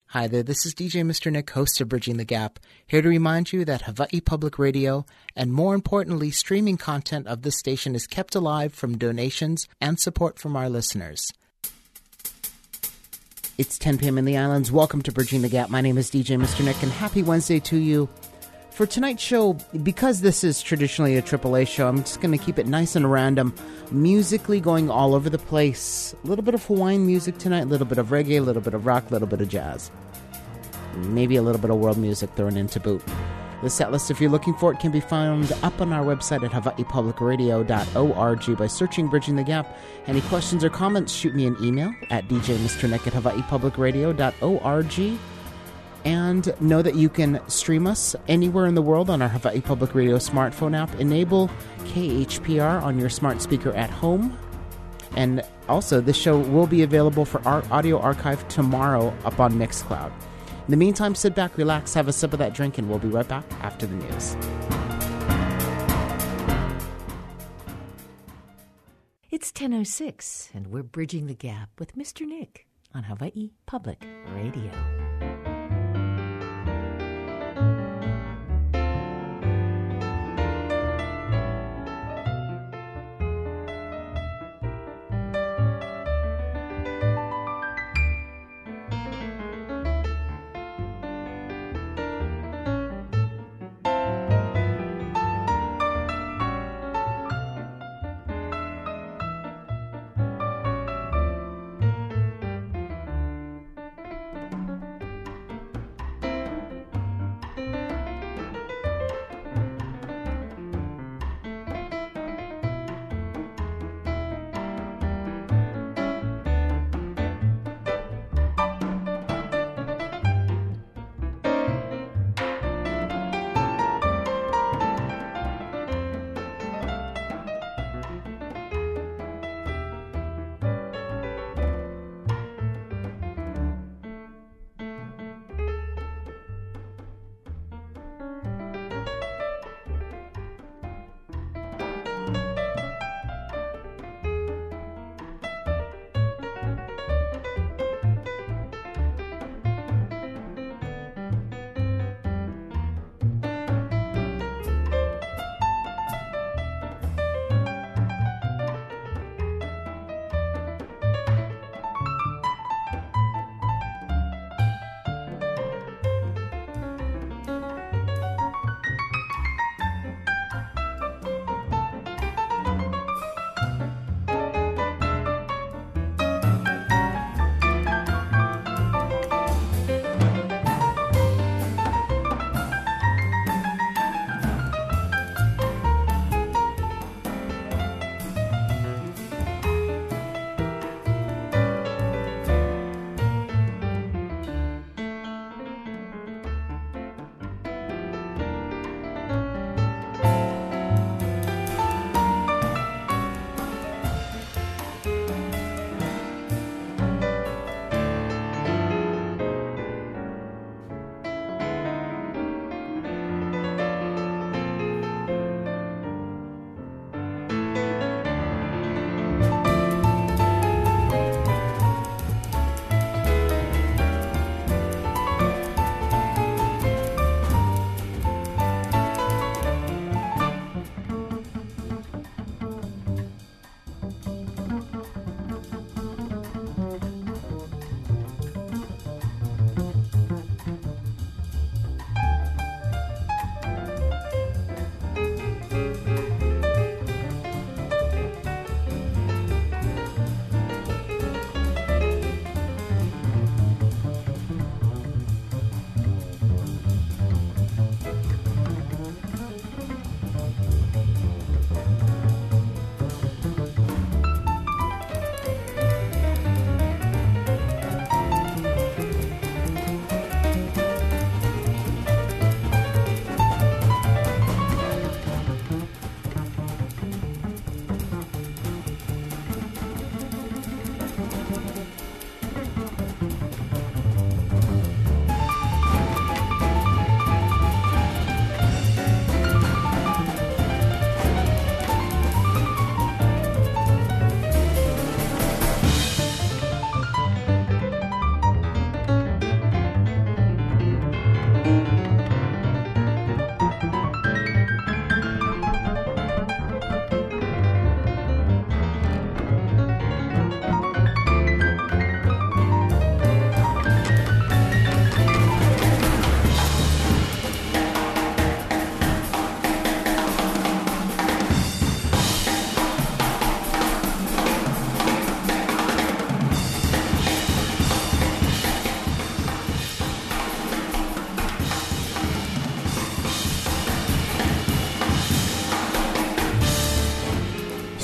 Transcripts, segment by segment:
Hi there, this is DJ Mr. Nick, host of Bridging the Gap, here to remind you that Hawaii Public Radio, and more importantly, streaming content of this station is kept alive from donations and support from our listeners. It's 10 p.m. in the islands. Welcome to Bridging the Gap. My name is DJ Mr. Nick, and happy Wednesday to you. For tonight's show, because this is traditionally a AAA show, I'm just going to keep it nice and random, musically going all over the place. A little bit of Hawaiian music tonight, a little bit of reggae, a little bit of rock, a little bit of jazz. Maybe a little bit of world music thrown in to boot. The set list, if you're looking for it, can be found up on our website at hawaiipublicradio.org by searching Bridging the Gap. Any questions or comments, shoot me an email at djmrnick at hawaiipublicradio.org. And know that you can stream us anywhere in the world on our Hawaii Public Radio smartphone app. Enable KHPR on your smart speaker at home. And also, this show will be available for our audio archive tomorrow up on Mixcloud. In the meantime, sit back, relax, have a sip of that drink, and we'll be right back after the news. It's 10:06, and we're Bridging the Gap with Mr. Nick on Hawaii Public Radio.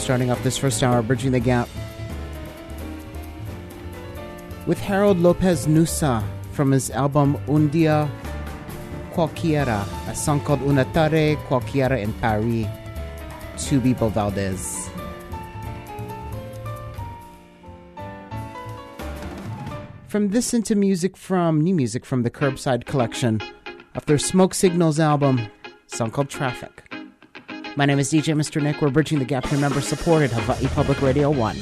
starting off this first hour, Bridging the Gap, with Harold Lopez Nusa from his album Un Dia Qualquiera, a song called Una Tarde Qualquiera in Paris, to Bibo Valdez. From this into new music from the Curbside collection of their Smoke Signals album, a song called Traffic. My name is DJ Mr. Nick. We're Bridging the Gap, your member-supported Hawaii Public Radio 1.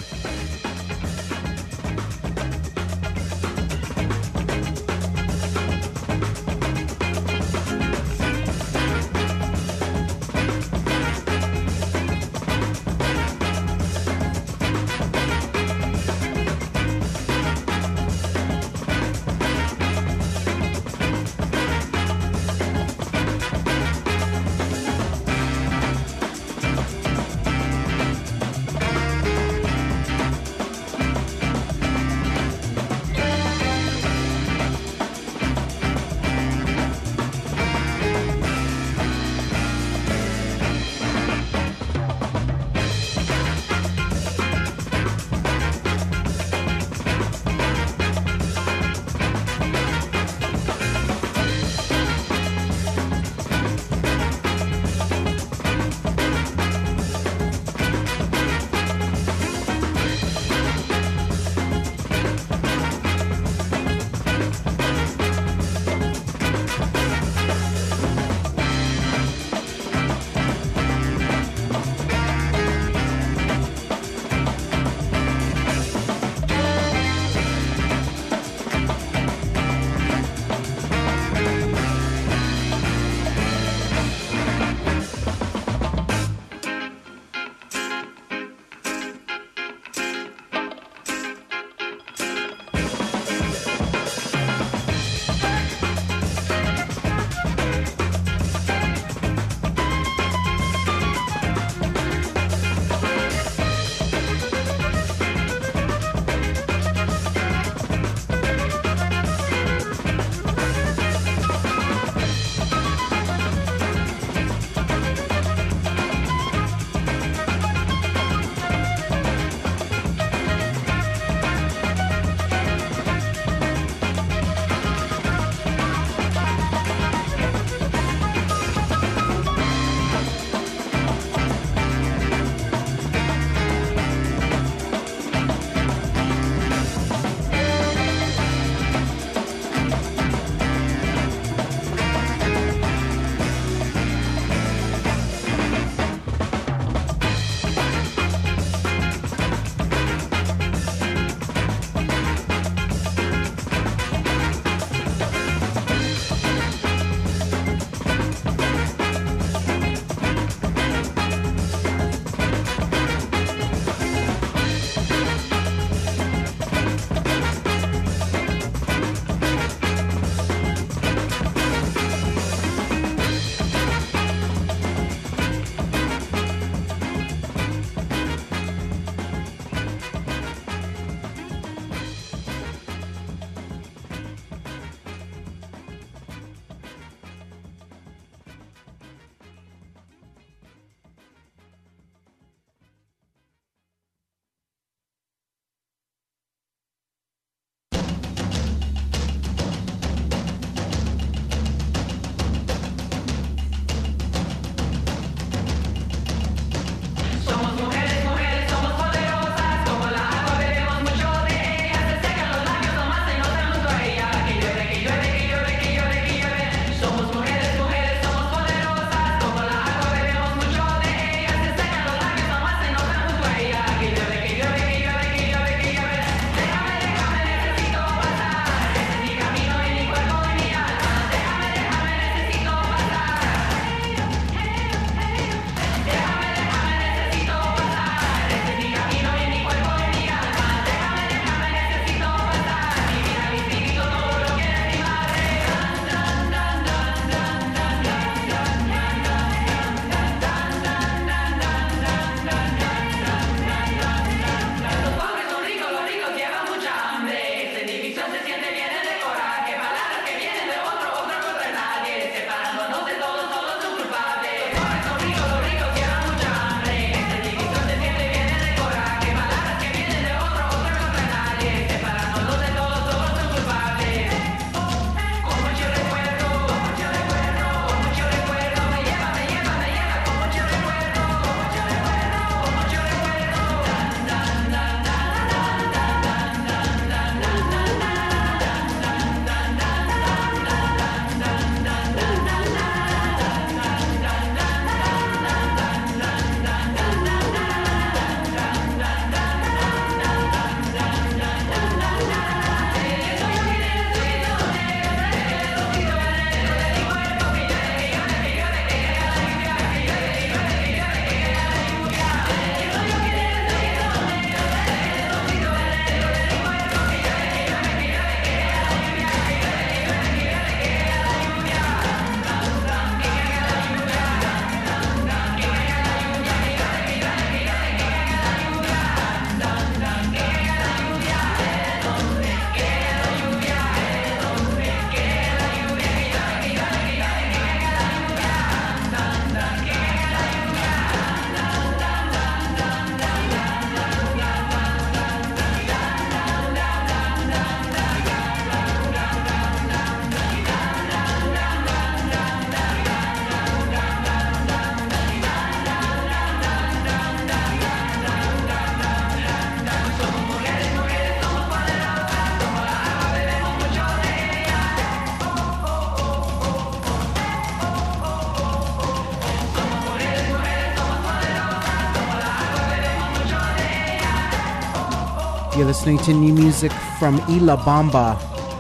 You're listening to new music from Ila Bamba.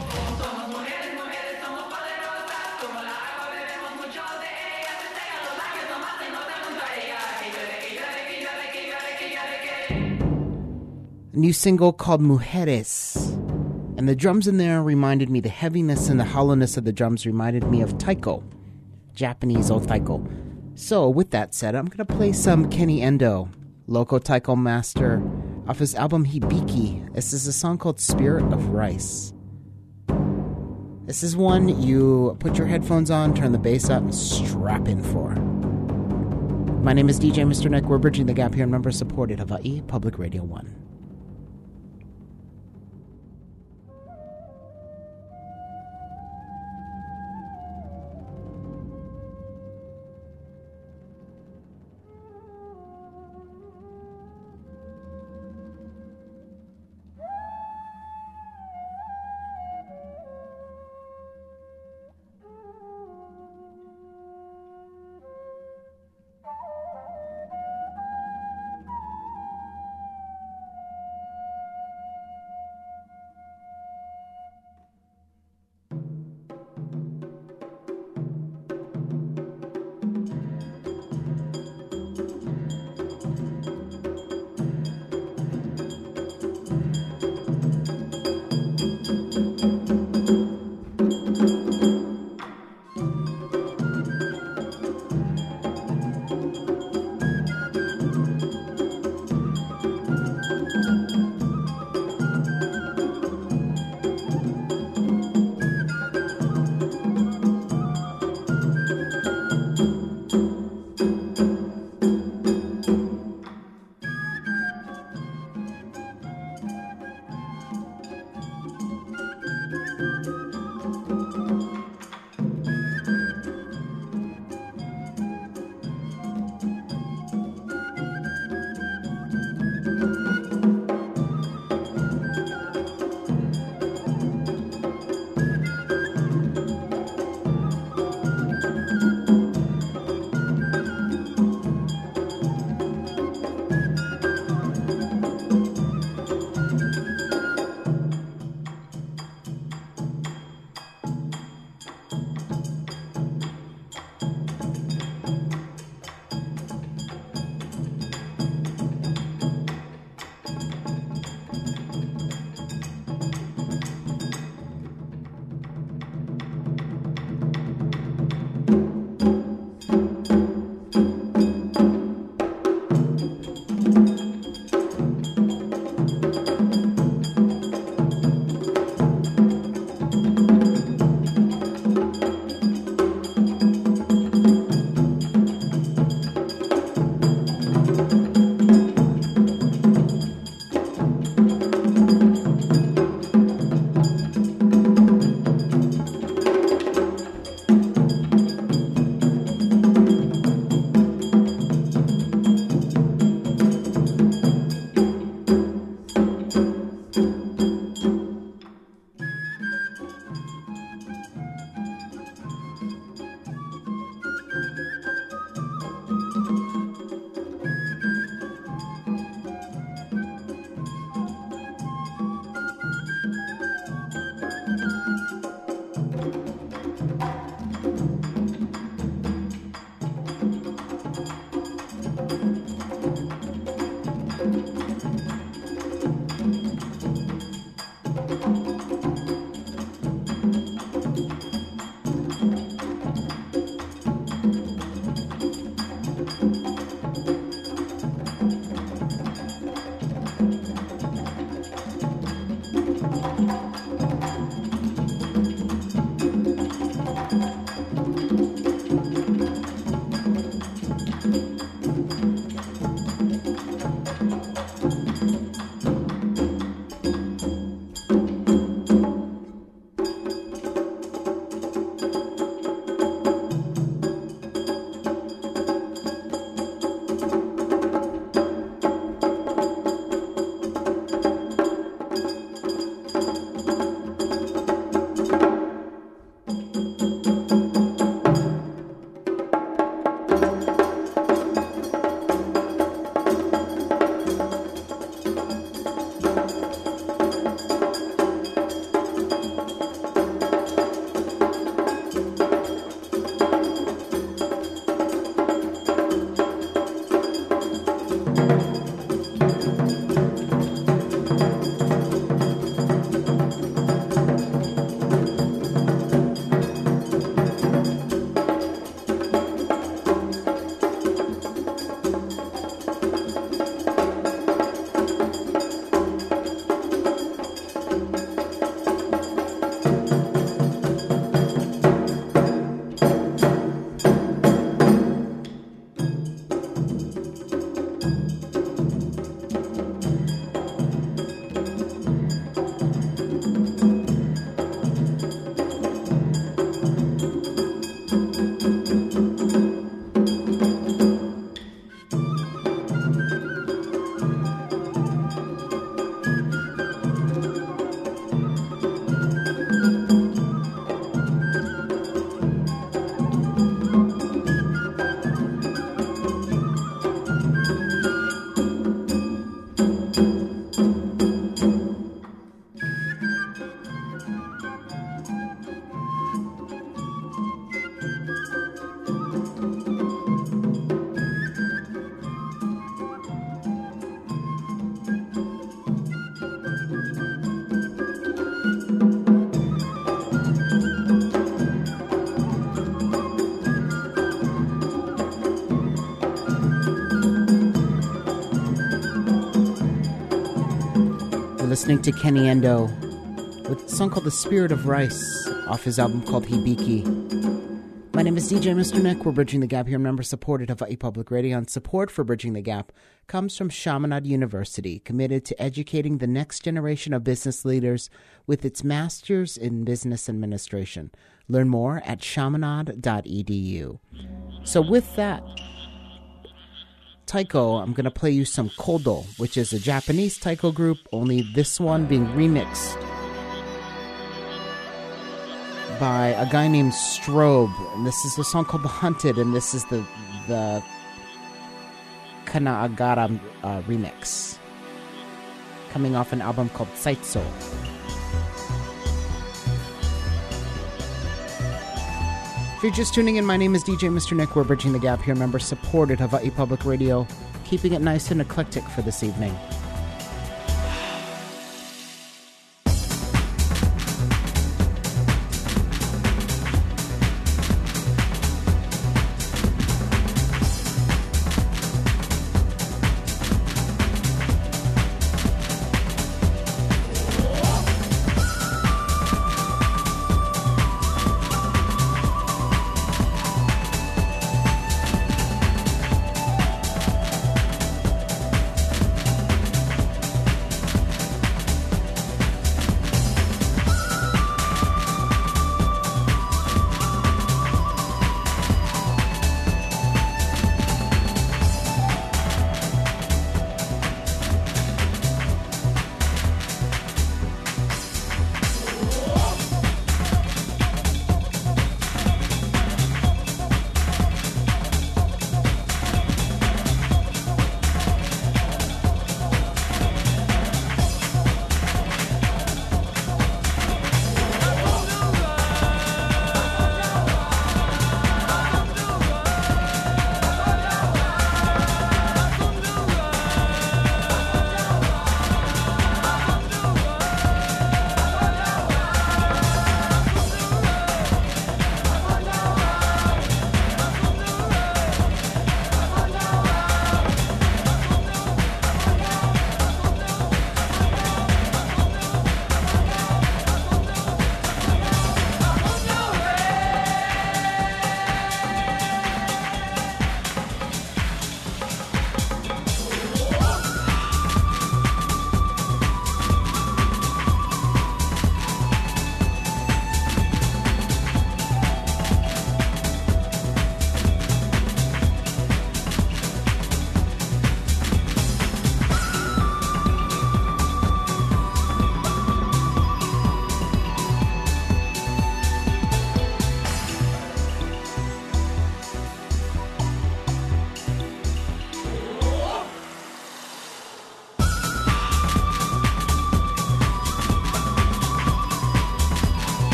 A new single called Mujeres. And the drums in there reminded me, the heaviness and the hollowness of the drums reminded me of taiko, Japanese old taiko. So with that said, I'm going to play some Kenny Endo, local taiko master, off his album Hibiki. This is a song called Spirit of Rice. This is one you put your headphones on, turn the bass up, and strap in for. My name is DJ Mr. Nick. We're bridging the gap here, member supported Hawaii Public Radio 1. listening to Kenny Endo with a song called The Spirit of Rice off his album called Hibiki. My name is DJ Mr. Nick. We're Bridging the Gap here, member-supported Hawaii Public Radio, and support for Bridging the Gap comes from Chaminade University, committed to educating the next generation of business leaders with its Masters in Business Administration. Learn more at chaminade.edu. So with that, taiko, I'm going to play you some kodo, which is a Japanese taiko group, only this one being remixed by a guy named Strobe, and this is a song called The Hunted, and this is the Kanagara remix, coming off an album called Saitso. If you're just tuning in, my name is DJ Mr. Nick. We're Bridging the Gap here, member supported Hawaii Public Radio, keeping it nice and eclectic for this evening.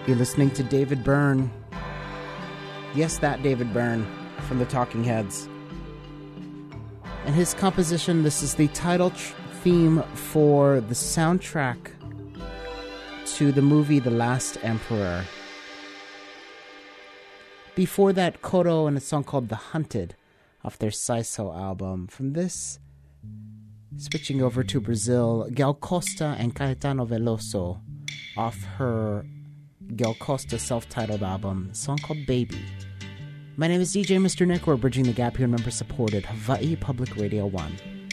You're listening to David Byrne. Yes, that David Byrne from the Talking Heads. And his composition, this is the title theme for the soundtrack to the movie The Last Emperor. Before that, Kodo and a song called The Hunted off their Saiso album. From this, switching over to Brazil, Gal Costa and Caetano Veloso off her Gal Costa self-titled album, a song called Baby. My name is DJ Mr. Nick. We're bridging the gap here in member-supported Hawaii Public Radio 1.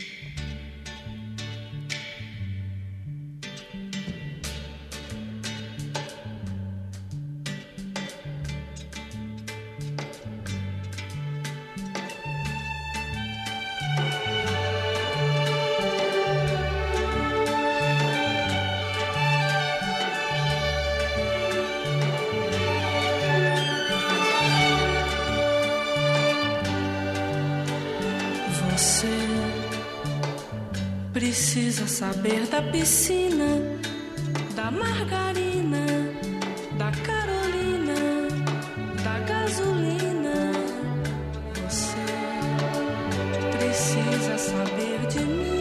Precisa saber da piscina, da margarina, da Carolina, da gasolina. Você precisa saber de mim.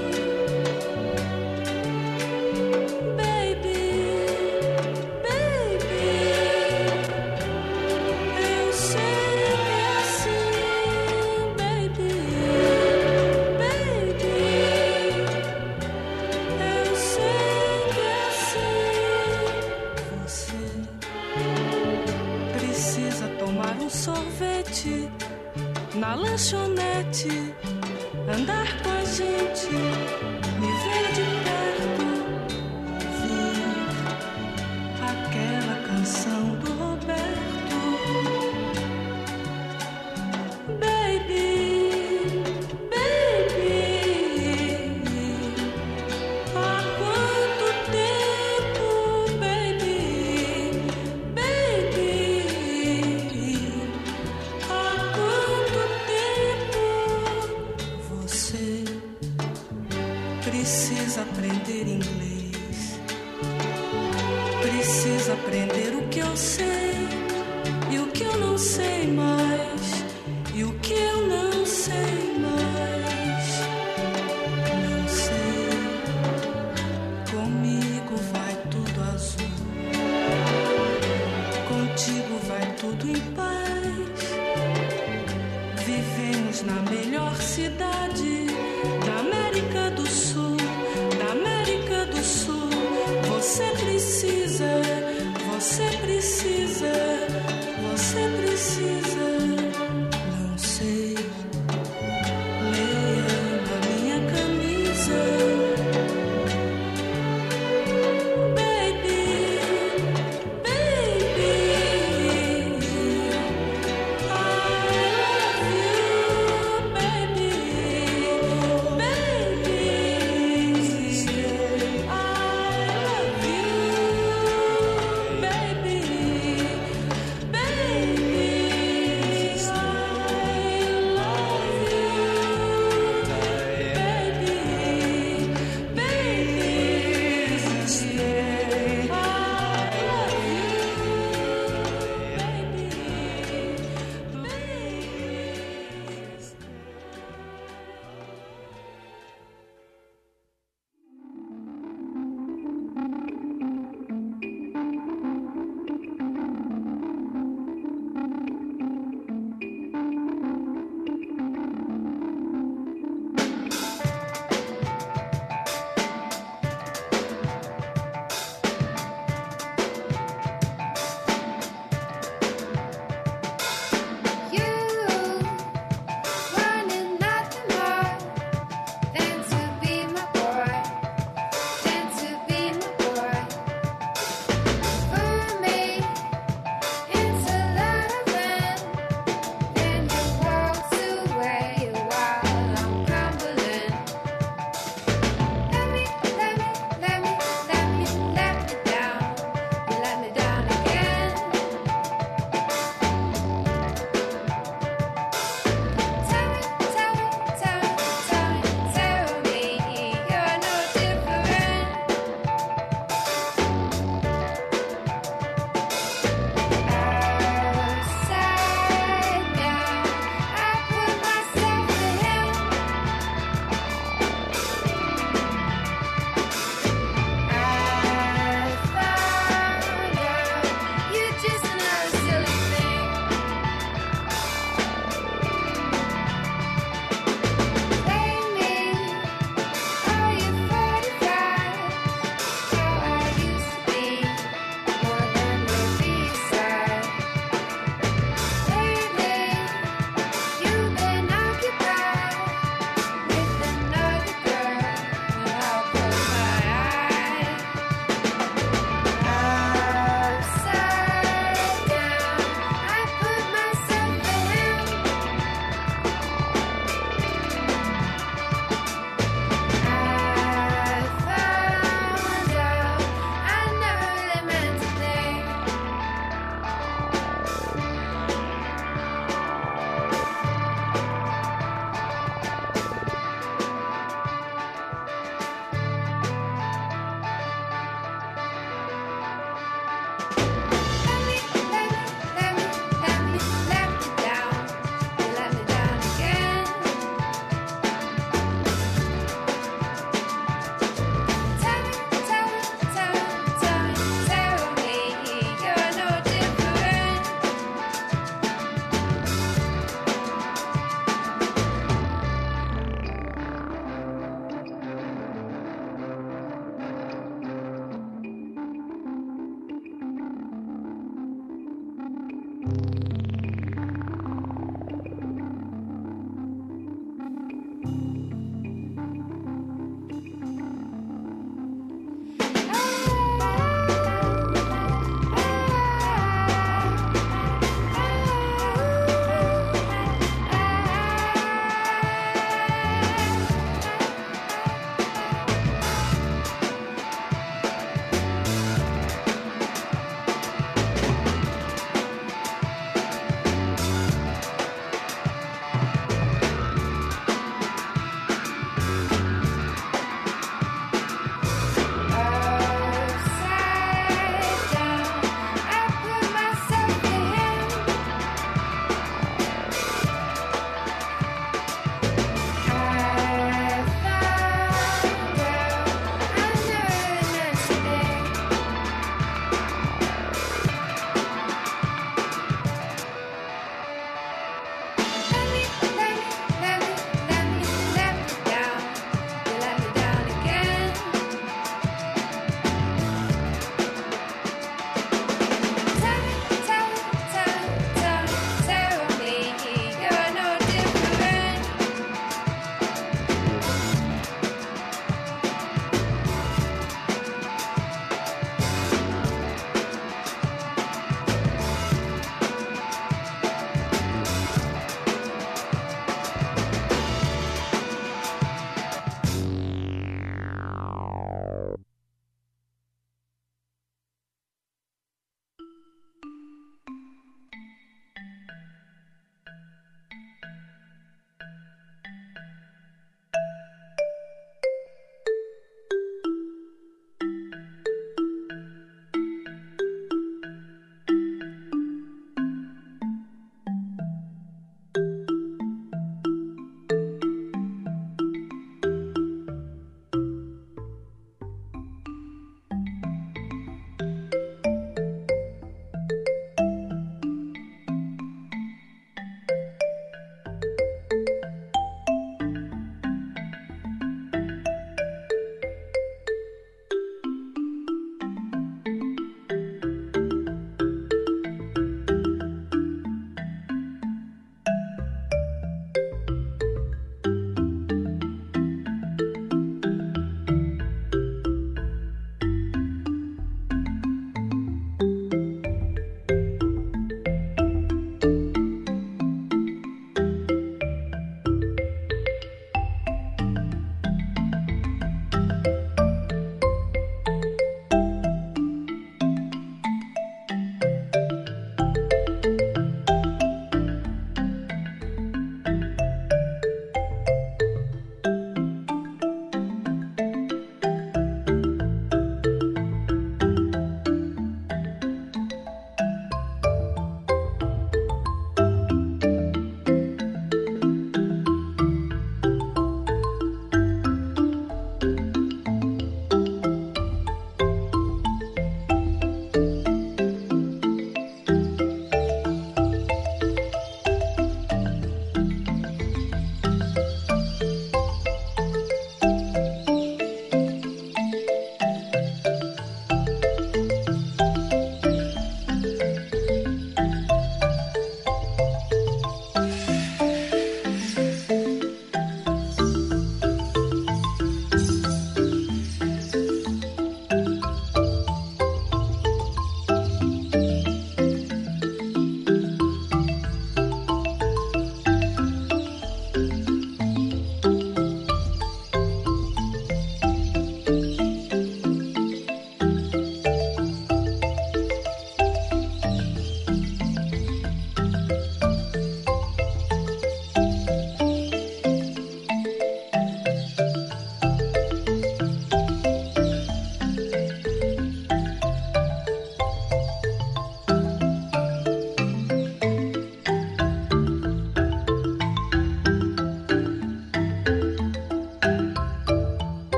Na lanchonete, andar com a gente, me ver de perto, ouvir aquela canção do Roberto. Baby, baby, há quanto tempo, baby, baby, precisa aprender inglês, precisa aprender o que eu sei e o que eu não sei mais, e o que eu não sei mais. Não sei, comigo vai tudo azul, contigo vai tudo em paz. Vivemos na melhor cidade da América do Sul, da América do Sul. Você precisa, você precisa, você precisa. Não sei, leia na minha camisa. Baby, baby, I love you, baby.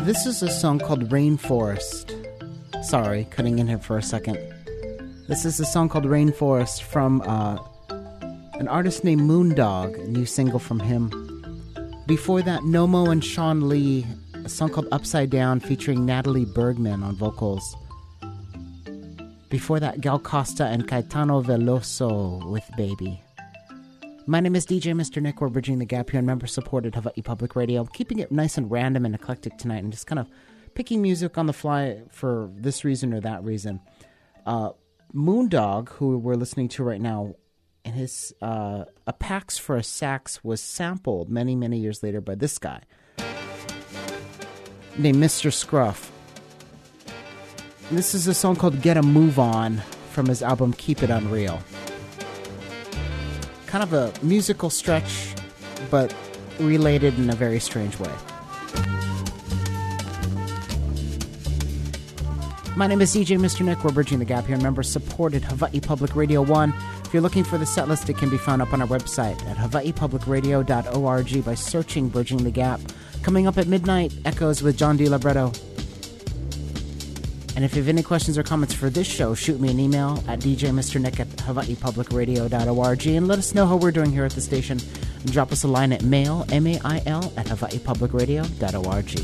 This is a song called Rainforest. Sorry, cutting in here for a second. This is a song called Rainforest from an artist named Moondog, a new single from him. Before that, Nomo and Sean Lee, a song called Upside Down featuring Natalie Bergman on vocals. Before that, Gal Costa and Caetano Veloso with Baby. My name is DJ Mr. Nick. We're bridging the gap here on member-supported Hawaii Public Radio. I'm keeping it nice and random and eclectic tonight and just kind of picking music on the fly for this reason or that reason. Moondog, who we're listening to right now, and his A Pax for a Sax was sampled many, many years later by this guy named Mr. Scruff. And this is a song called Get a Move On from his album Keep It Unreal. Kind of a musical stretch, but related in a very strange way. My name is DJ Mr. Nick. We're bridging the gap here. Member-supported Hawaii Public Radio 1. If you're looking for the set list, it can be found up on our website at hawaiipublicradio.org by searching Bridging the Gap. Coming up at midnight, Echoes with John DiLabretto. And if you have any questions or comments for this show, shoot me an email at djmrnick at hawaiipublicradio.org and let us know how we're doing here at the station. And drop us a line at mail, M-A-I-L, at hawaiipublicradio.org.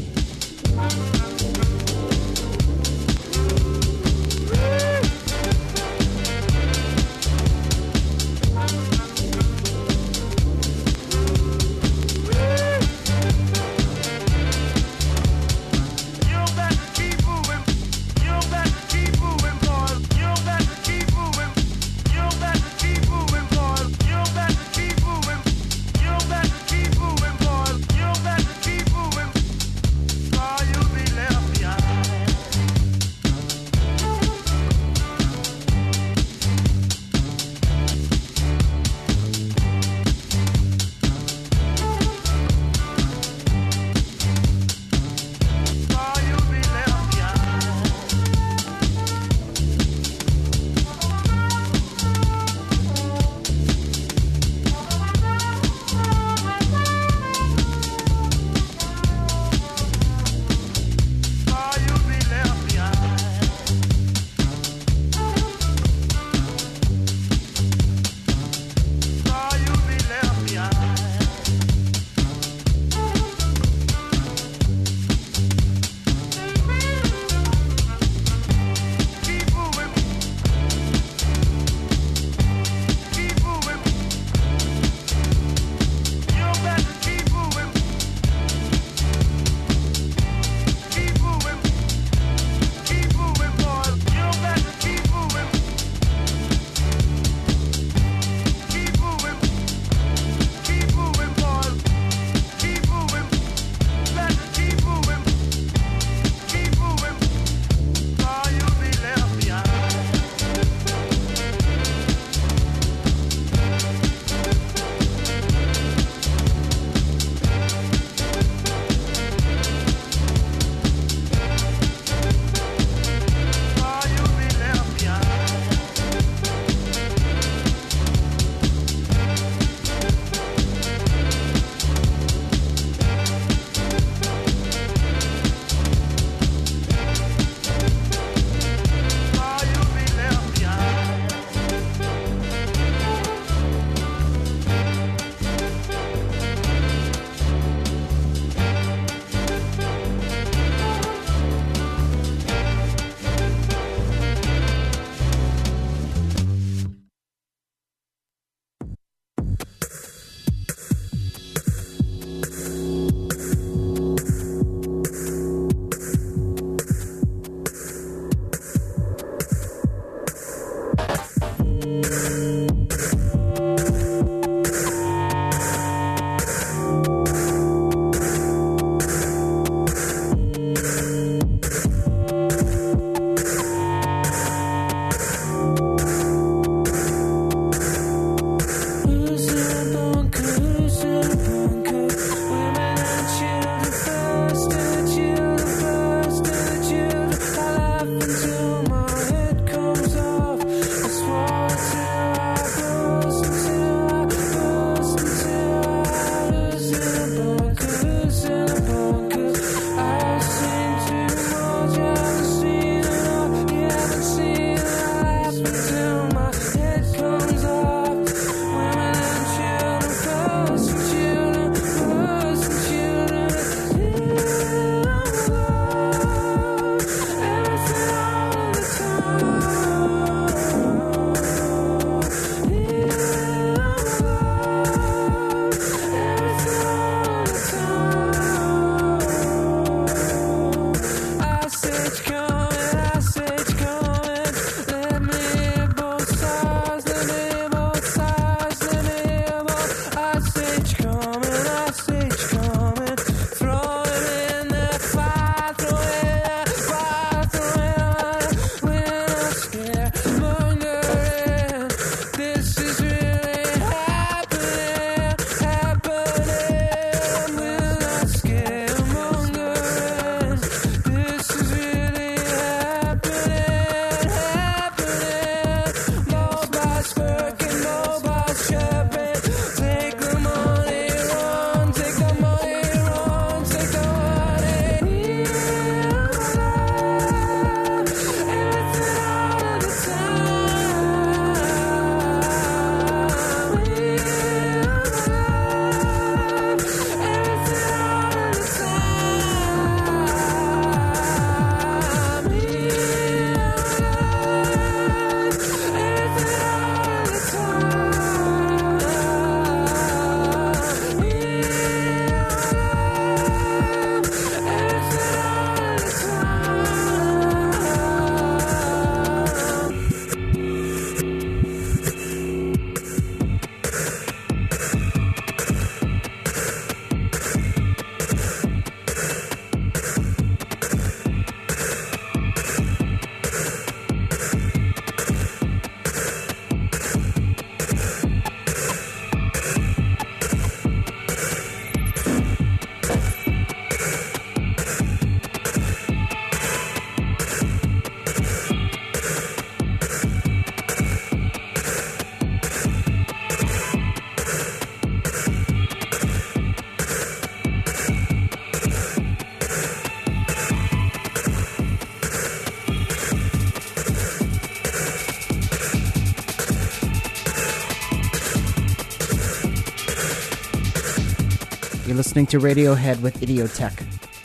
You're listening to Radiohead with Idiotech.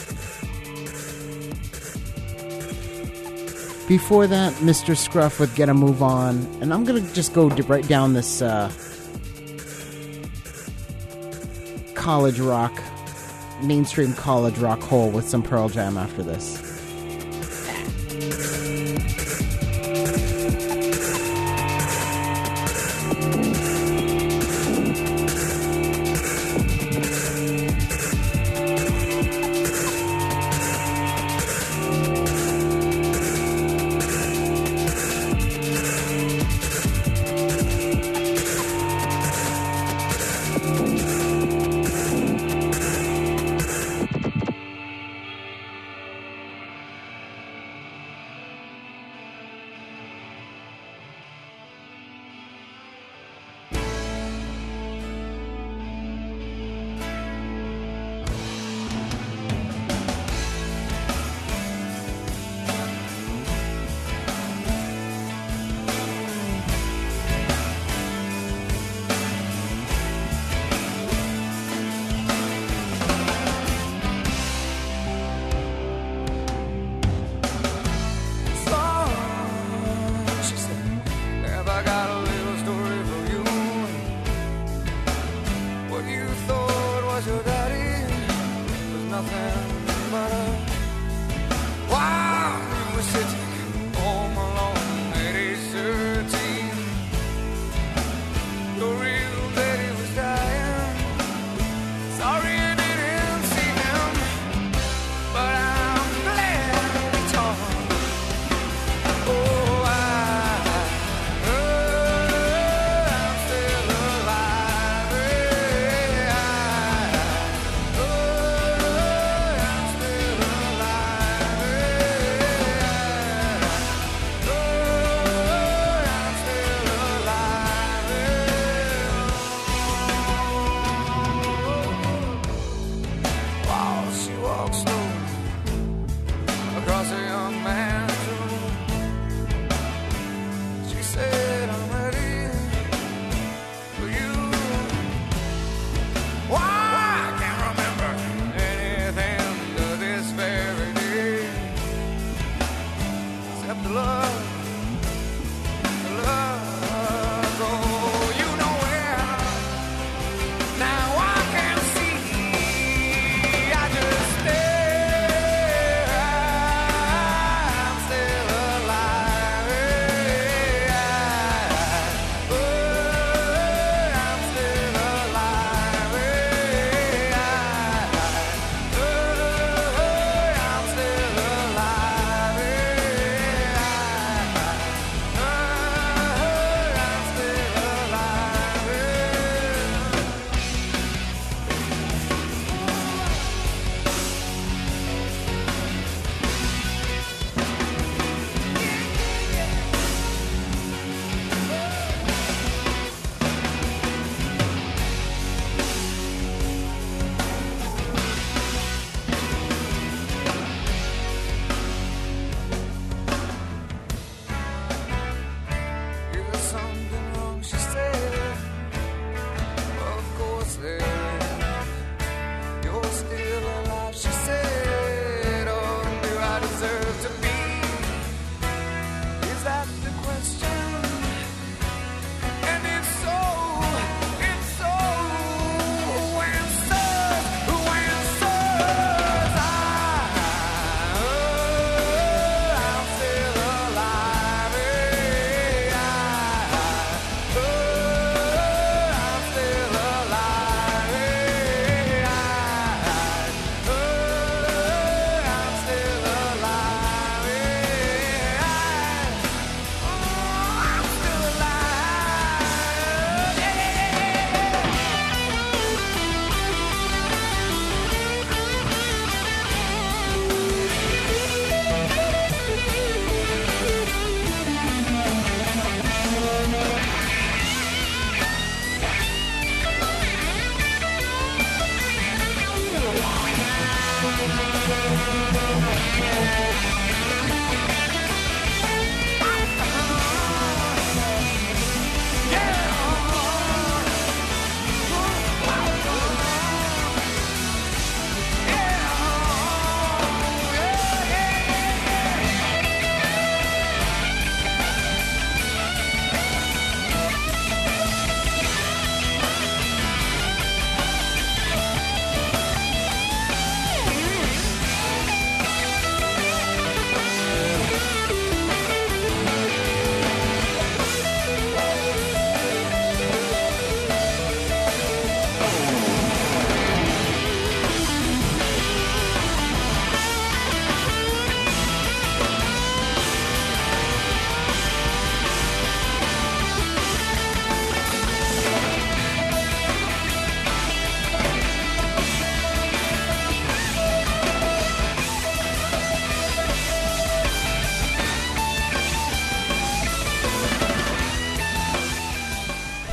Before that, Mr. Scruff with Get a Move On. And I'm going to just go right down this college rock, mainstream college rock hole with some Pearl Jam after this.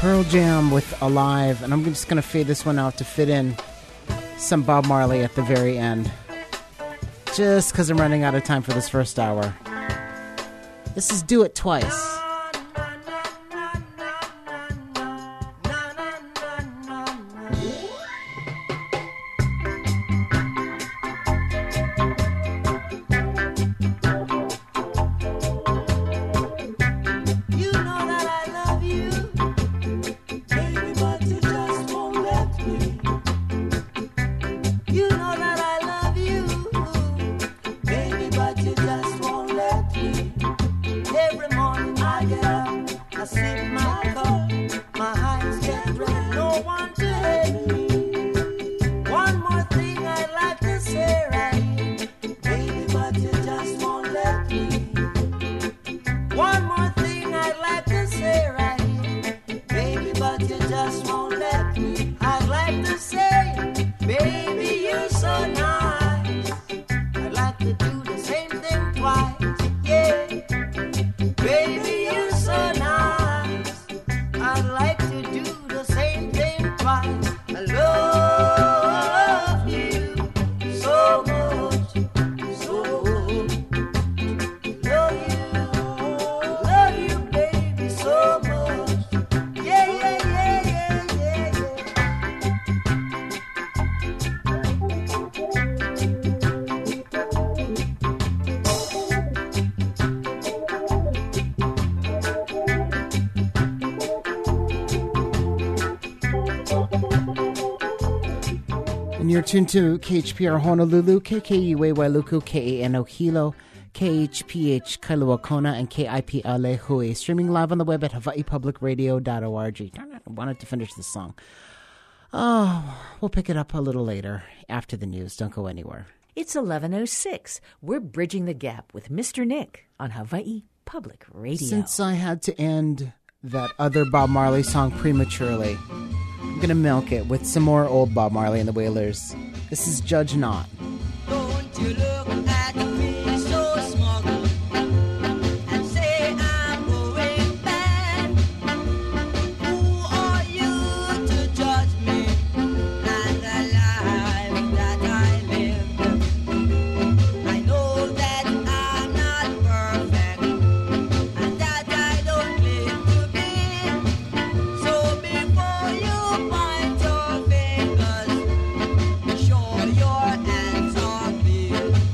Pearl Jam with Alive, and I'm just going to fade this one out to fit in some Bob Marley at the very end. Just because I'm running out of time for this first hour. This is Do It Twice. You're tuned to KHPR Honolulu, KKUA Wailuku, KANO Hilo, KHPH Kailua Kona, and KIPLA Hui. Streaming live on the web at hawaiipublicradio.org. Darn it, I wanted to finish this song. Oh, we'll pick it up a little later after the news. Don't go anywhere. It's 11:06. We're bridging the gap with Mr. Nick on Hawaii Public Radio. Since I had to end that other Bob Marley song prematurely, I'm going to milk it with some more old Bob Marley and the Wailers. This is Judge Not. Don't you look at me so smug and say I'm going bad. Who are you to judge me and the life that I live? I know that I'm not perfect and that I don't claim to be. So before you point your fingers, be sure your hands are clean.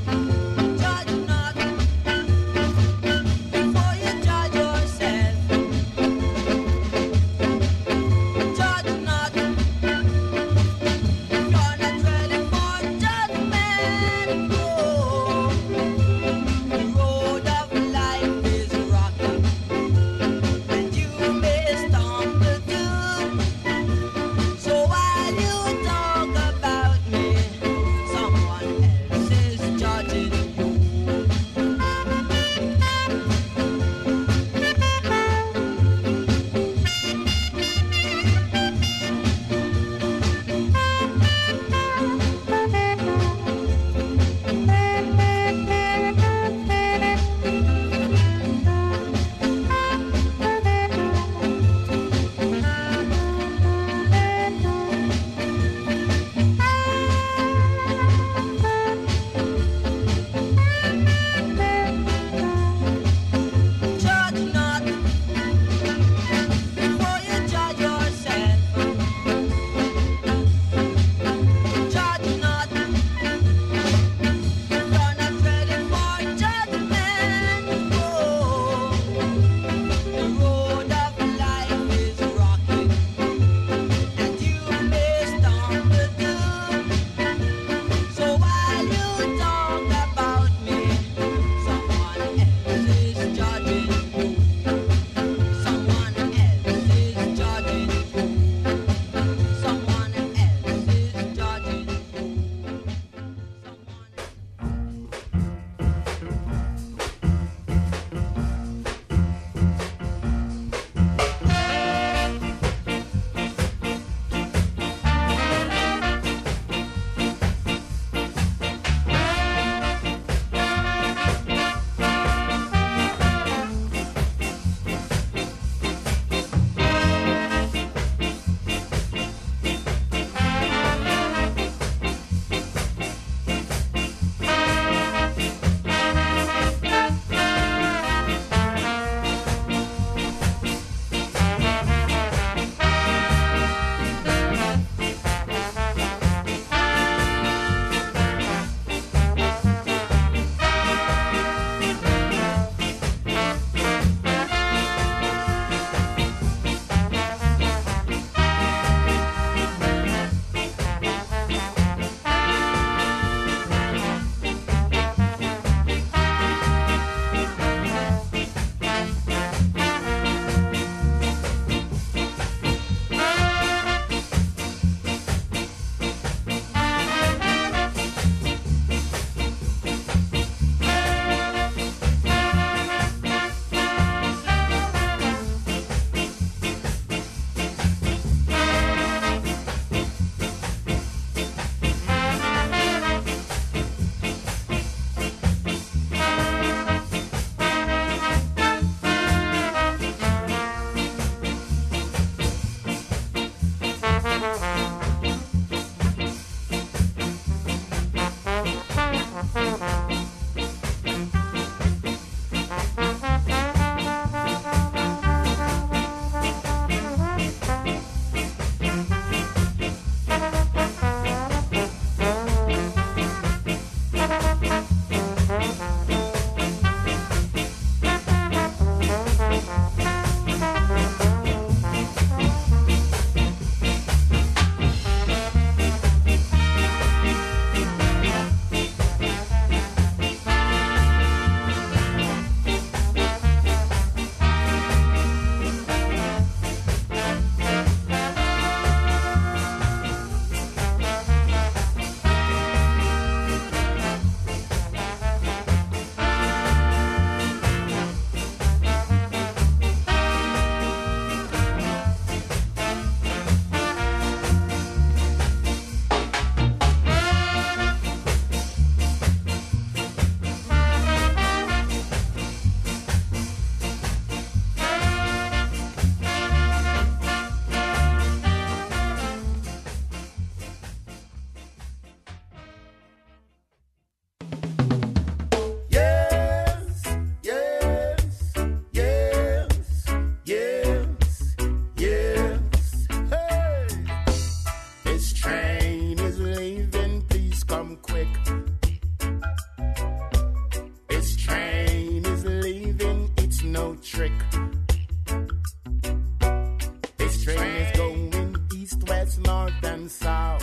and south,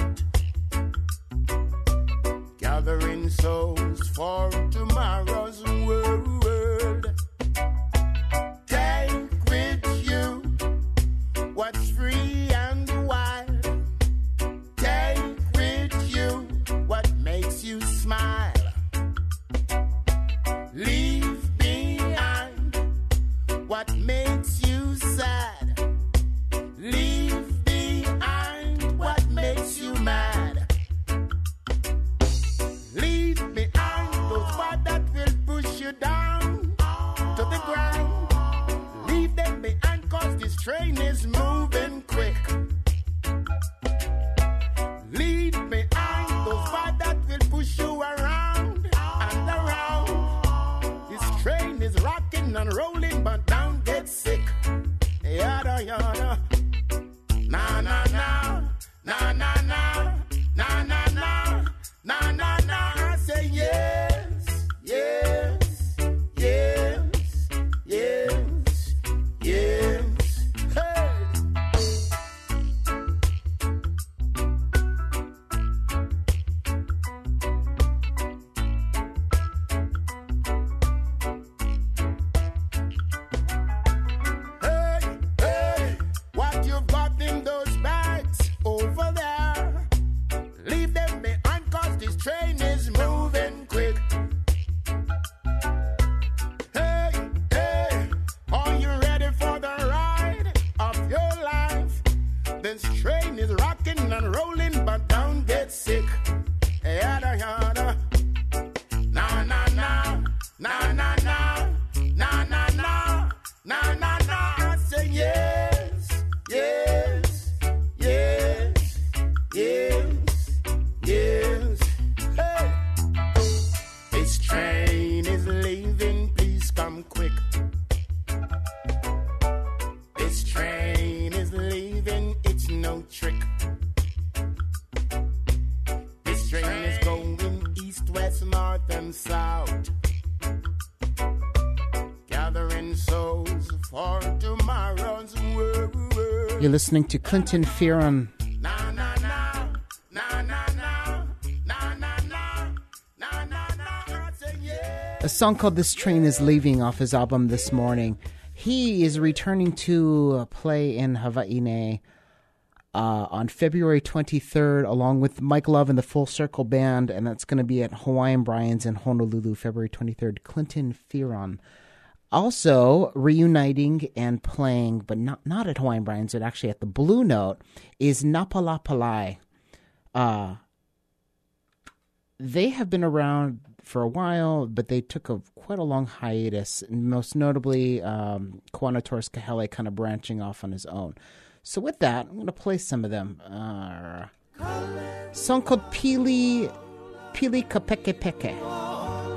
gathering souls for tomorrow's world. Take with you what's free and wild. Take with you what makes you smile. Leave behind what makes you sad. Leave behind what makes you mad. Leave behind those words that will push you down to the ground. Leave them behind, cause this train is moving quick. Leave behind those words that will push you around and around. This train is rocking and rolling, but don't get sick. Yada yada. Na na na. Na na na. Na na na. Na na na. I say yes. Yes. Yes. Yes. Yes. Hey. Hey, hey, what you've got in those bags over there? Leave them behind, cause this train is moving quick. Hey, hey, are you ready for the ride of your life? This train is rocking and rolling, but don't get sick. Yada yada. Na na na. Na na na. Na na na. Na na na. I say yes. Yes. Yes. Yes. Yes. Hey. This train is leaving, please come quick. This train is leaving, it's no trick. This train is going east, west, north, and south, gathering souls for tomorrow's world. You're listening to Clinton Fearon. Na na na, na na na, na na na, na na na. I say yes. A song called This Train is Leaving off his album This Morning. He is returning to play in Hawaii on February 23rd, along with Mike Love and the Full Circle Band, and that's going to be at Hawaiian Brian's in Honolulu, February 23rd. Clinton Fearon. Also reuniting and playing, but not at Hawaiian Brian's, but actually at the Blue Note, is Napalapalai. They have been around for a while, but they took quite a long hiatus, and most notably Kuana Torres Kahele kind of branching off on his own. So with that, I'm going to play some of them. Song called Pili Kapekepeke.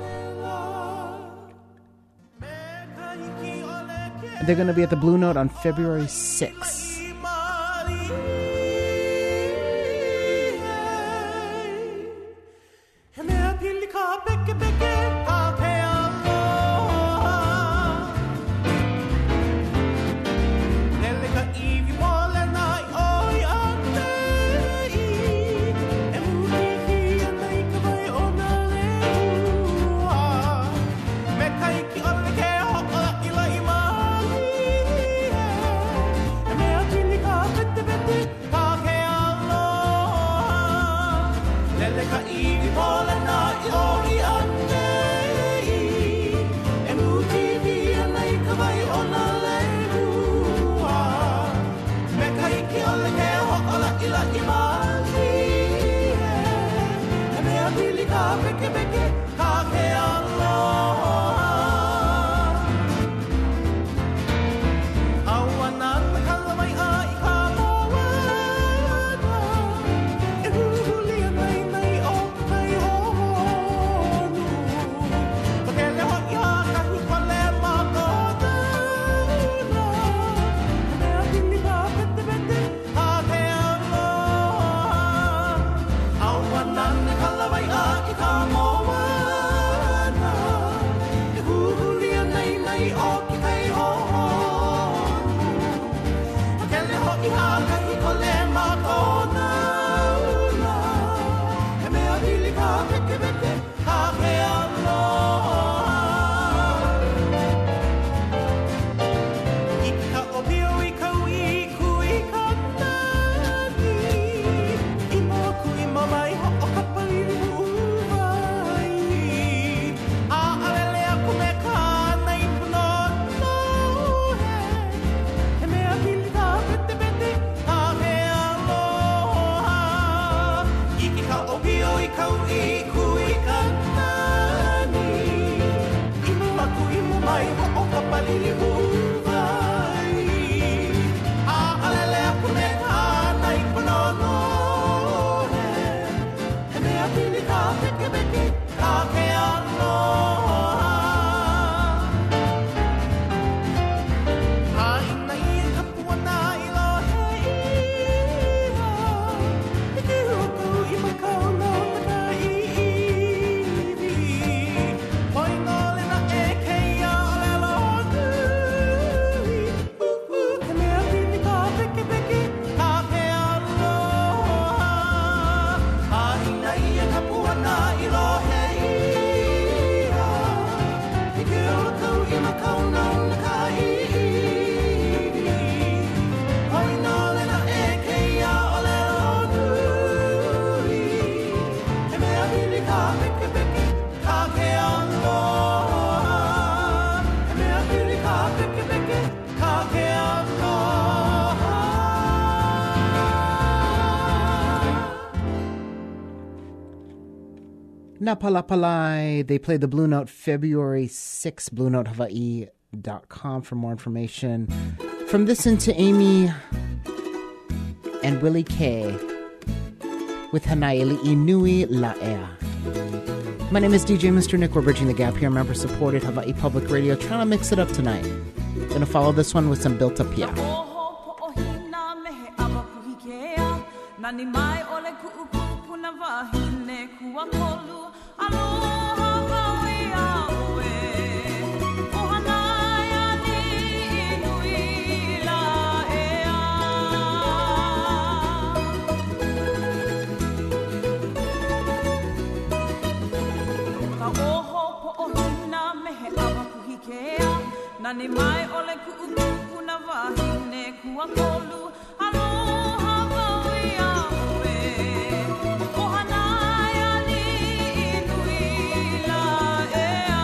They're going to be at the Blue Note on February 6th. Pete Napalapalai. They play the Blue Note February 6th, BlueNoteHawaii.com for more information. From this into Amy and Willie K with Hanaili Inui La'ea. My name is DJ Mr. Nick. We're bridging the gap here, member-supported Hawaii Public Radio, trying to mix it up tonight. Gonna follow this one with some Built Up Yeah. Nani mai ole ku'ukupu na wahine kua kolu aloha kaui aue o hanai ani inui la ea ka oho po'ohina mehe awa kuhikea nani mai ole ku'ukupu na wahine kua kolu aloha kaui aue o hanai ani inui la ea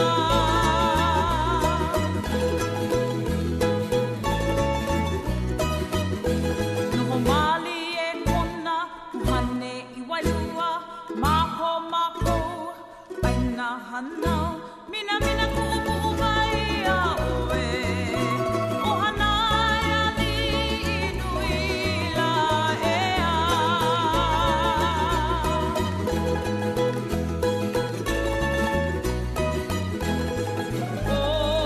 noho mali e kona kuhane i wailua maho makou aina hanau mina mina ku'uku'u mai aue o hanai ani inui la ea o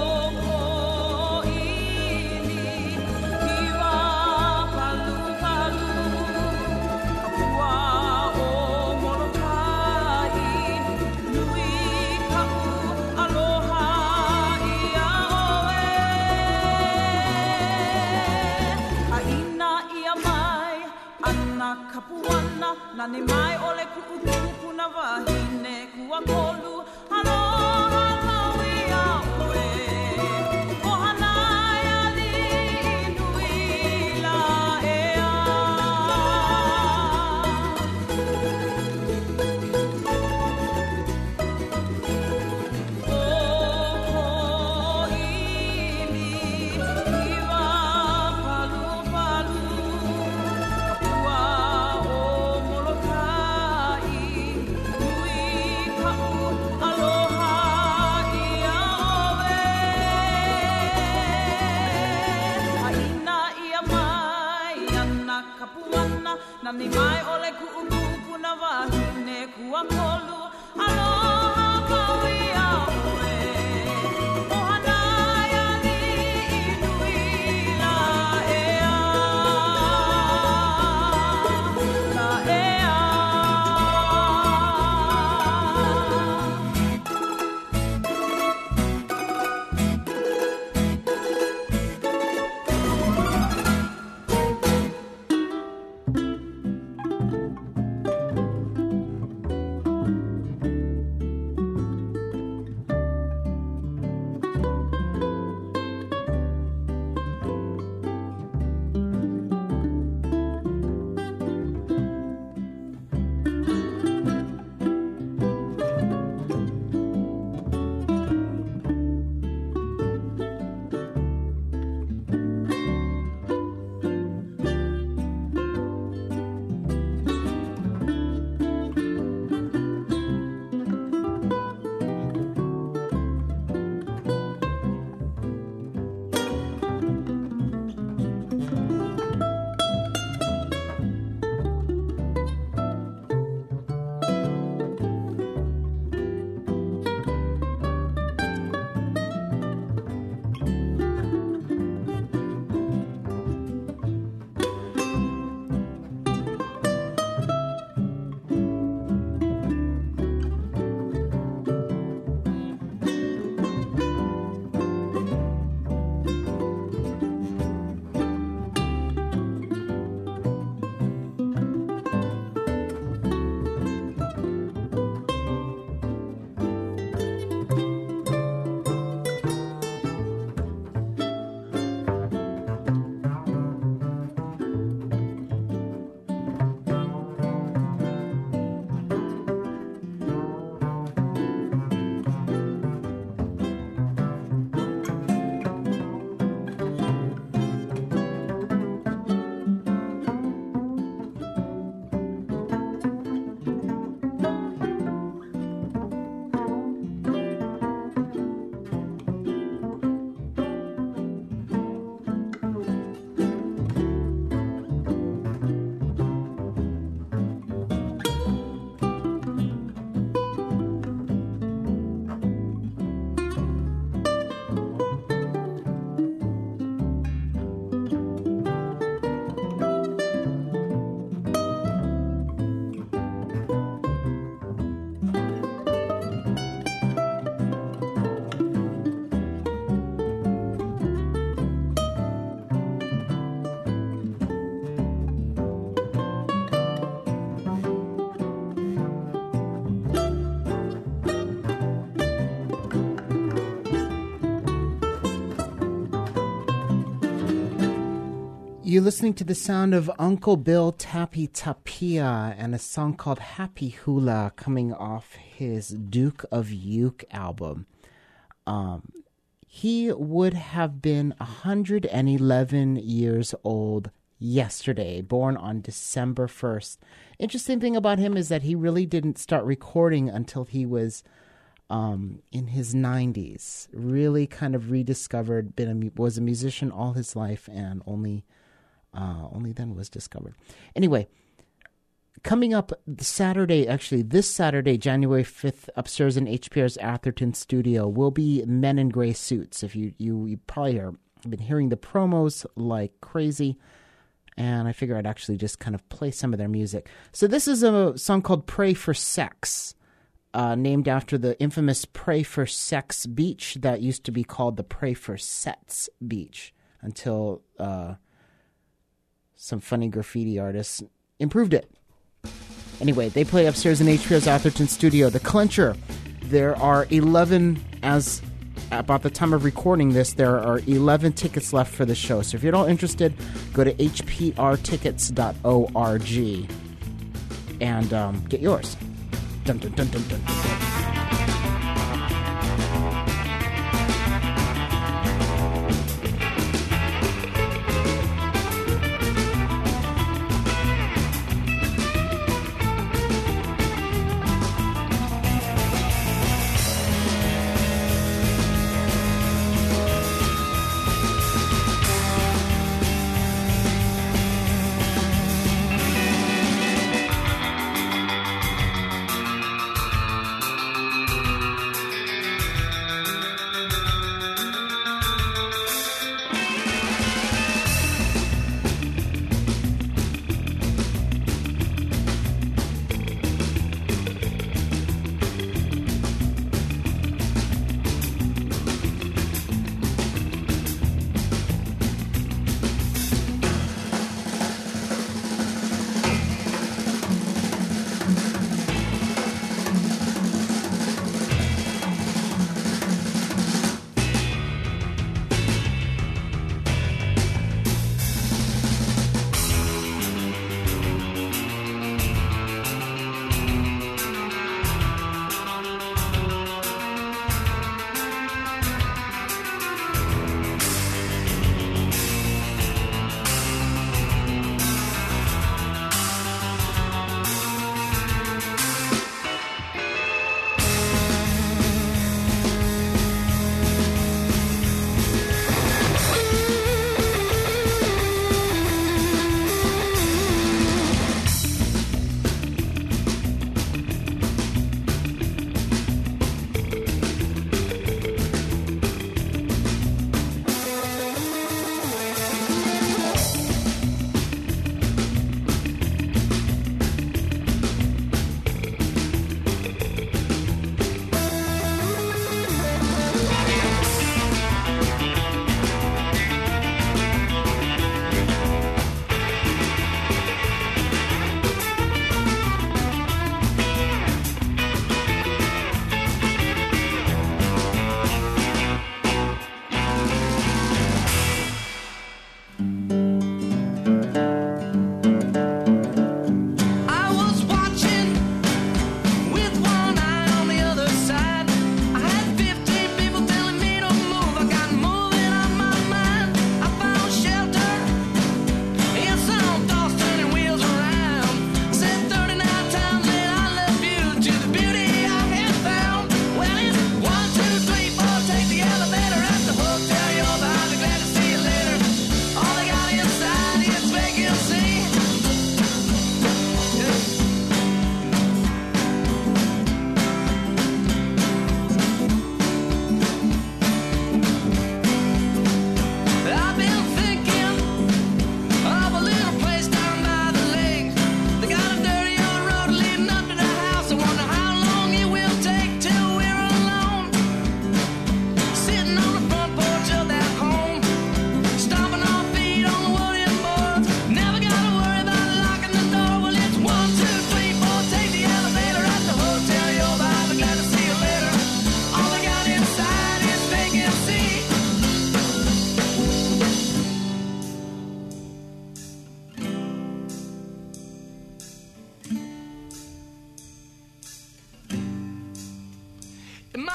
ko'ini hiwa palu palu kapua o Molokai nui ka'u aloha ia oe aina ia mai ana kapuana nani mai ole ku'ukupu na wahine kua kolu aloha kaui aue o hanai ali inui la ea o ko'ini hiwa palu palu kapua o Molokai nui ka'u aloha ia oe aina ia mai ana kapuana nani mai ole ku'ukupu na wahine kua kolu aloha kaui aue o hanai ali inui la ea la ea You're listening to the sound of Uncle Bill Tappy Tapia and a song called Happy Hula coming off his Duke of Uke album. He would have been 111 years old yesterday, born on December 1st. Interesting thing about him is that he really didn't start recording until he was in his 90s. Really kind of rediscovered, was a musician all his life, and only then was discovered. Anyway, coming up this Saturday, January 5th, upstairs in HPR's Atherton studio, will be Men in Gray Suits. If you probably have been hearing the promos like crazy, and I figure I'd actually just kind of play some of their music. So this is a song called Pray for Sex, named after the infamous Pray for Sex beach that used to be called the Pray for Sets beach until some funny graffiti artists improved it. Anyway, they play upstairs in HPR's Atherton studio. The Clencher, there are 11, as about the time of recording this, there are 11 tickets left for the show. So if you're all interested, go to hprtickets.org and get yours. Dun, dun, dun, dun, dun, dun.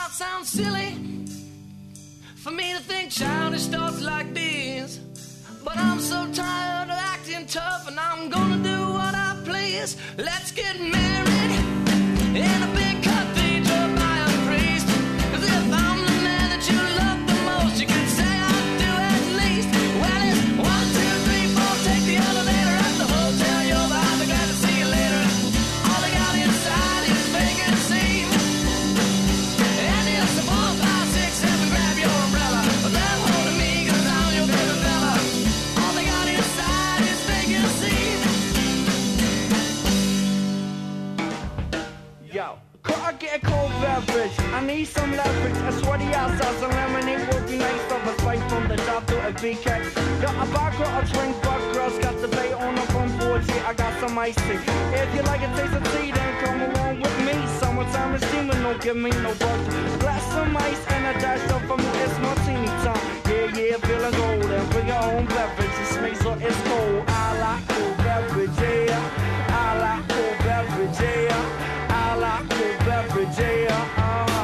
might sound silly for me to think childish thoughts like these, but I'm so tired of acting tough, and I'm gonna do what I please. Let's get married in a big cathedral by a priest. 'Cause if I'm the man that you love the most, you can say I do at least. Well, it's 1, 2, 3, 4, take the elevator at the hotel. You'll be glad to see you later. All they got inside is vacancy. And it's a 4, 5, 6, 7, grab your umbrella. Grab hold of me, 'cause I'm your baby fella. All they got inside is vacancy. Yo, could I get a cold beverage? I need some leverage. A sweaty outside, some lemonade would be nice. Of a fight from the top to a BK. Yo, a vodka, a drink, but girls got the bay on the front porch. Yeah, I got some iced tea. If you like a taste of tea, then come along with me. Summertime is steaming, don't give me no buzz. Glass some ice and a dash of from it's martini time. Yeah, yeah, feeling golden. Bring your own beverage. It's me, so it's cold. I like cold beverage, yeah. I like cold beverage, yeah. I like cold beverage, yeah.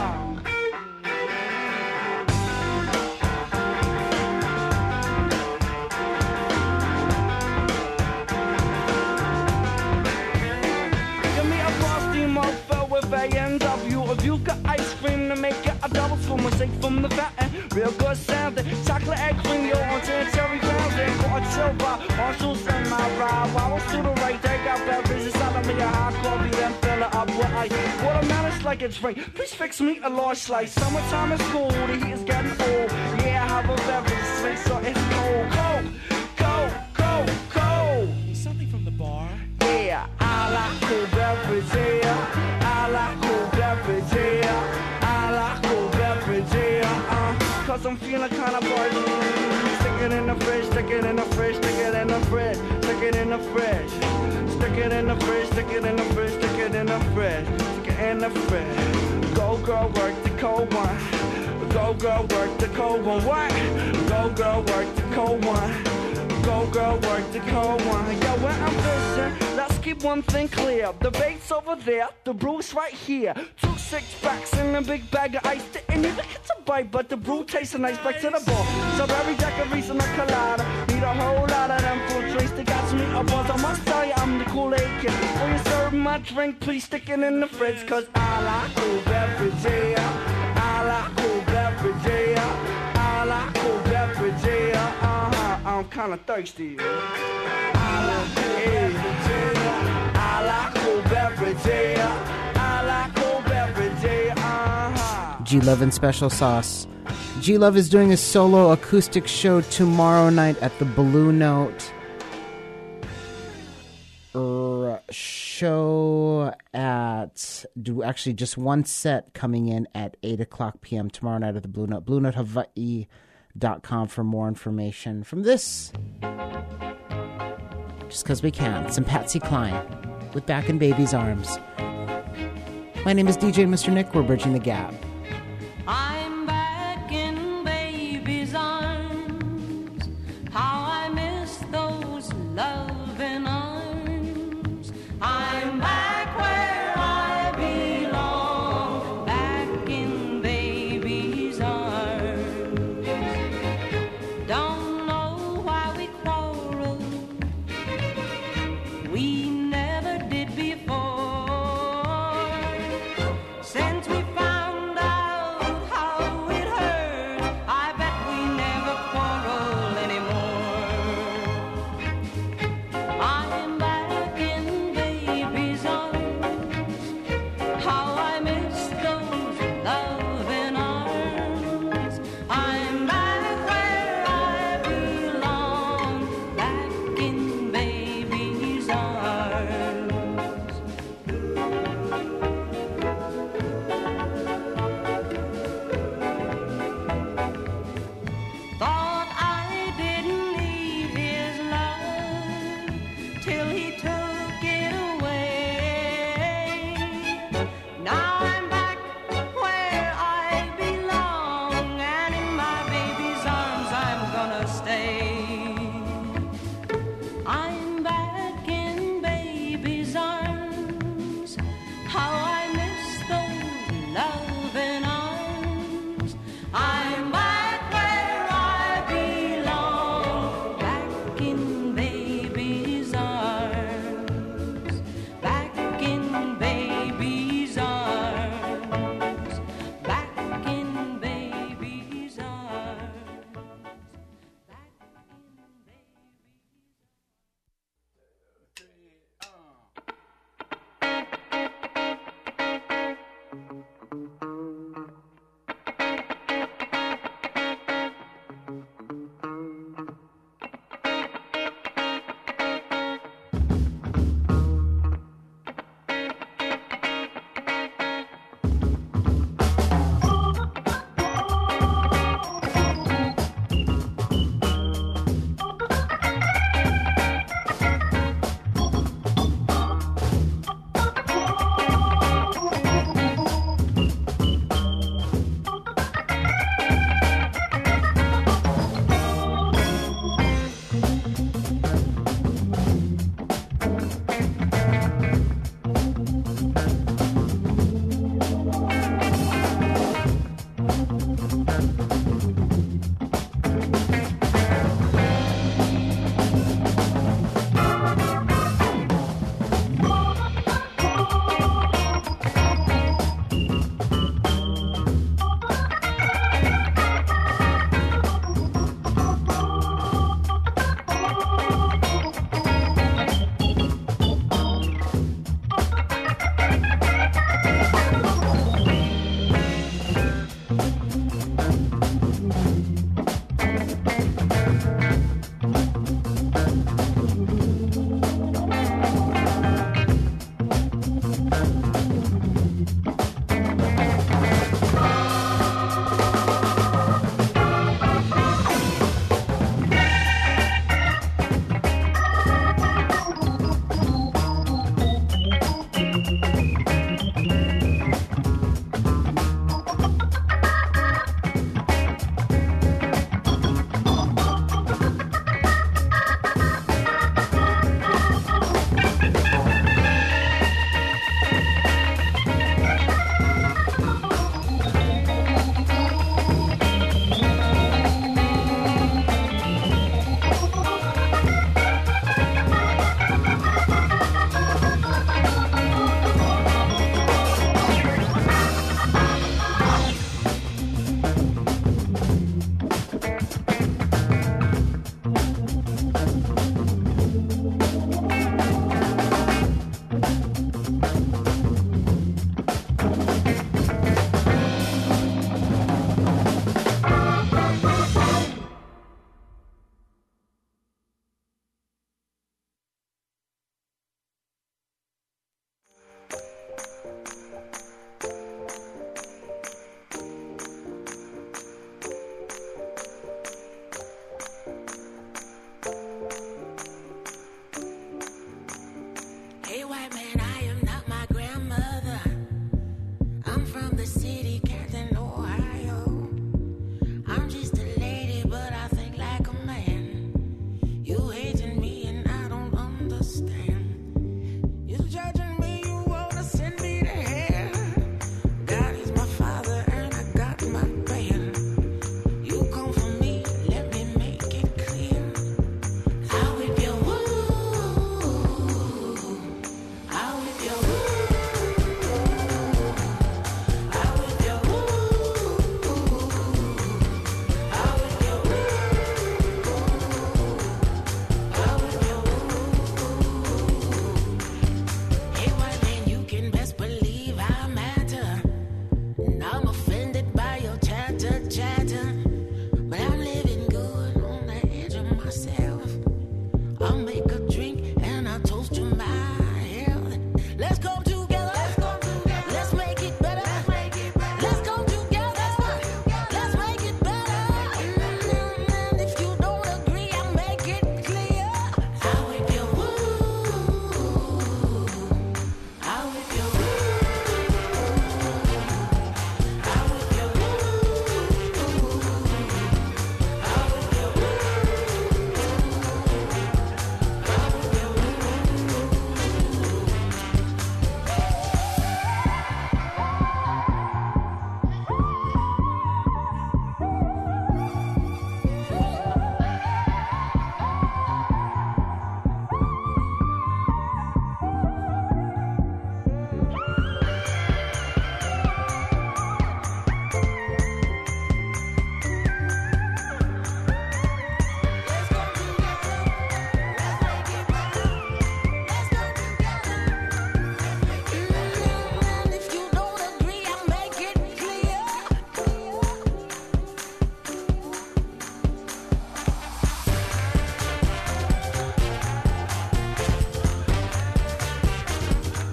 Give me a frosty mug filled with A&W. If you got ice cream to make it a double spoon, mistake from the fountain. Real good sounding. Chocolate egg cream, yo, on cherry fountain. Got a chill bar, Marshalls and my ride. Waddles to the right, they got beverages out of me a hot coffee, then fill it up with ice. Watermelon's like a drink. Please fix me a large slice. Summertime is cool, the heat is getting old. Yeah, I have a beverage, sweet, so it's cold. Cold, cold, cold, cold. Something from the bar. Yeah, I like cold beverage, yeah. I like cold beverage, yeah. I like cold beverage, yeah. 'Cause I'm feeling kinda buzzed. Stick it in the fridge, stick it in the fridge, stick it in the fridge, stick it in the fridge. Stick it in the fridge, stick it in the fridge, stick it in the fridge, stick it in the fridge. Go girl, work the cold one. Go girl, work the cold one. What? Go girl, work the cold one. Go girl, work the cold one. Yo, when I'm fishing, let's keep one thing clear. The bait's over there, the brew's right here. 2 6-packs in a big bag of ice. Didn't even get to bite, but the brew tastes nice. Back to the bar. Strawberry daiquiris and a colada. Need a whole lot of them fruit drinks. They got me a buzz. I must tell you, I'm the Kool-Aid kid. When you serve my drink, please stick it in the fridge. 'Cause I like cold beverage, yeah. I like cold beverage, yeah. I like cold beverage, yeah. I'm kinda thirsty. I like cold beverage, yeah. I like cold beverage, yeah. G-Love and Special Sauce. G-Love is doing a solo acoustic show tomorrow night at the Blue Note. Show at actually just one set coming in at 8:00 p.m. tomorrow night at the Blue Note. BlueNoteHawaii.com for more information. From this, just because we can, some Patsy Cline with Back in Baby's Arms. My name is DJ Mr. Nick. We're bridging the gap. I'm back in baby's arms. How I miss those loving arms. I'm back where I belong. Back in baby's arms. Don't know why we quarreled. We never did before. Since we found out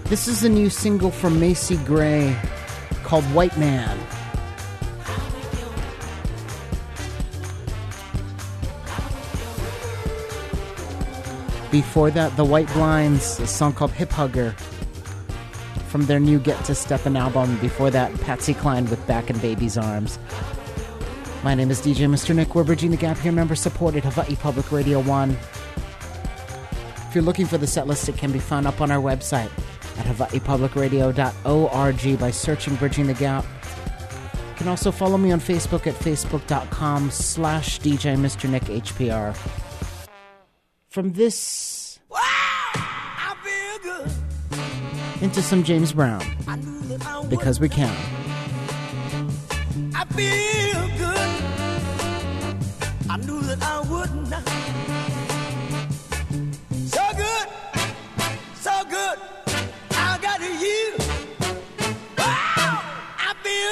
This is a new single from Macy Gray called White Man. Before that, The White Blinds, a song called Hip Hugger from their new Get to Steppin' album. Before that, Patsy Cline with Back in Baby's Arms. My name is DJ Mr. Nick. We're Bridging the Gap here, member-supported Hawaii Public Radio 1. If you're looking for the set list, it can be found up on our website at hawaiipublicradio.org by searching Bridging the Gap. You can also follow me on Facebook at facebook.com/DJ Mr. Nick HPR. From this I feel good. into some James Brown, I knew that I would. because we can. I feel good. I knew that I would not. So good, so good. I got you. Wow, I feel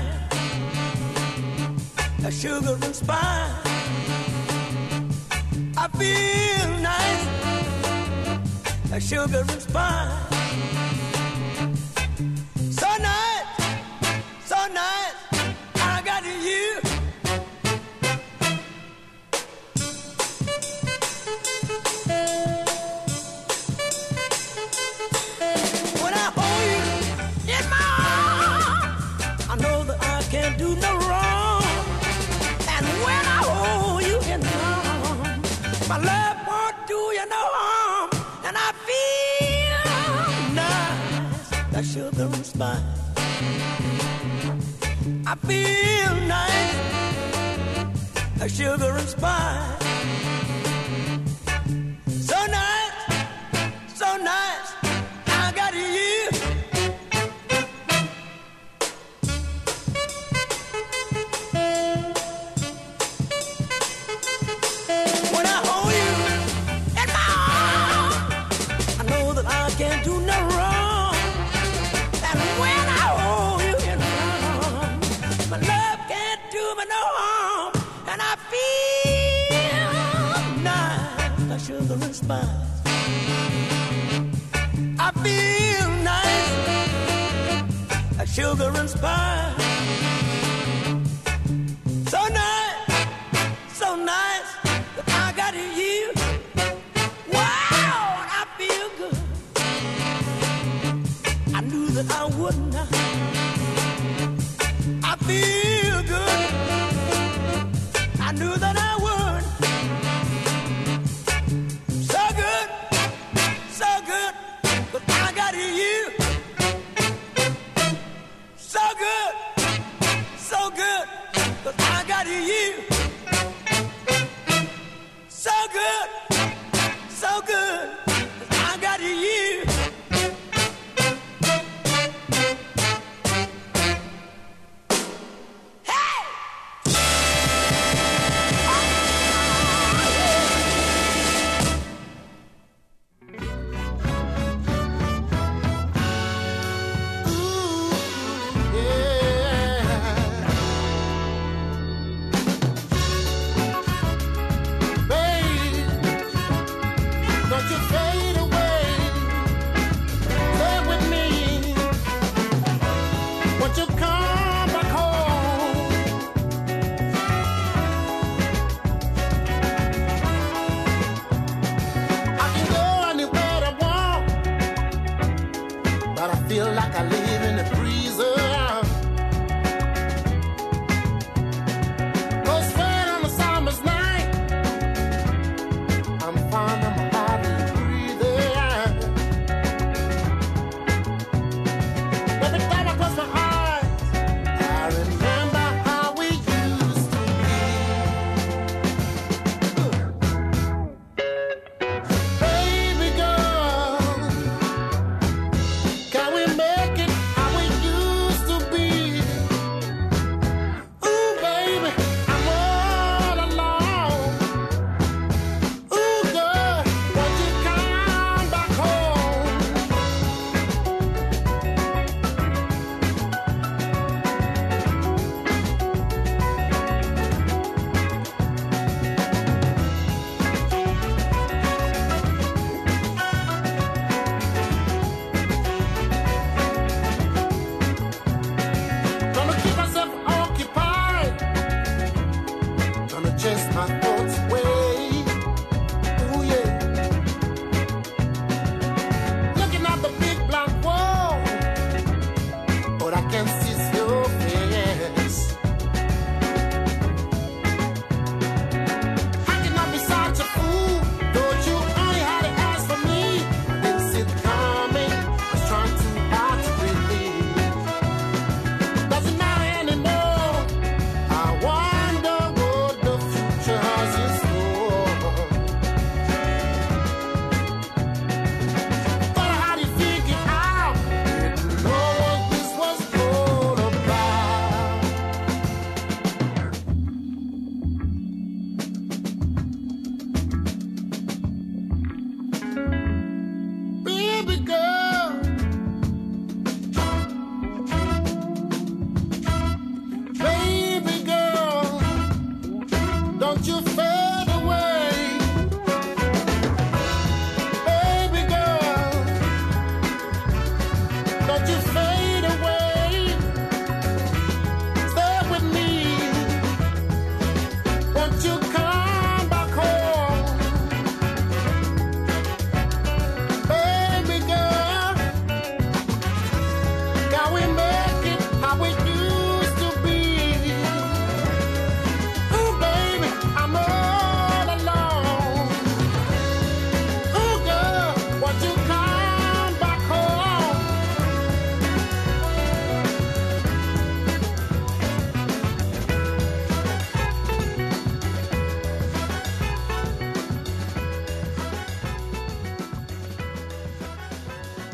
nice. A sugar and spice. I feel nice. A sugar and spice. So nice, so nice. I got you. When I hold you in my arms, I know that I can't do no wrong. And when I hold you in my arms, my love won't do you no harm. And I feel nice, like sugar and spice. I feel nice, like sugar and spice. So nice, so nice, I got you. When I hold you in my arms, I know that I can't do no wrong. And when I hold you in my arms, my love can't do me no harm. And I feel nice, like sugar and spice. I feel nice, like sugar and spice. So nice, so nice, that I got you. Wow, and I feel good. I knew that I would not. I feel good. I knew that I would. So good, so good, but I got you. So good, so good, but I got you. So good, so good, but I got you. Feel like I live in a freezer. No sweat on a summer's night. I'm fond of my body breathing. Every time I close my eyes, I remember how we used to be. Baby girl, can we make it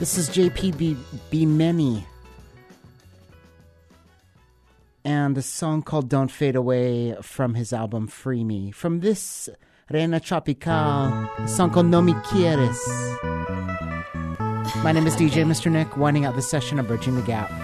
This is JP Bimeni and a song called Don't Fade Away from his album Free Me. From this, Reina Tropical, a song called No Me Quieres. My name is DJ Mr. Nick, winding out the session of Bridging the Gap.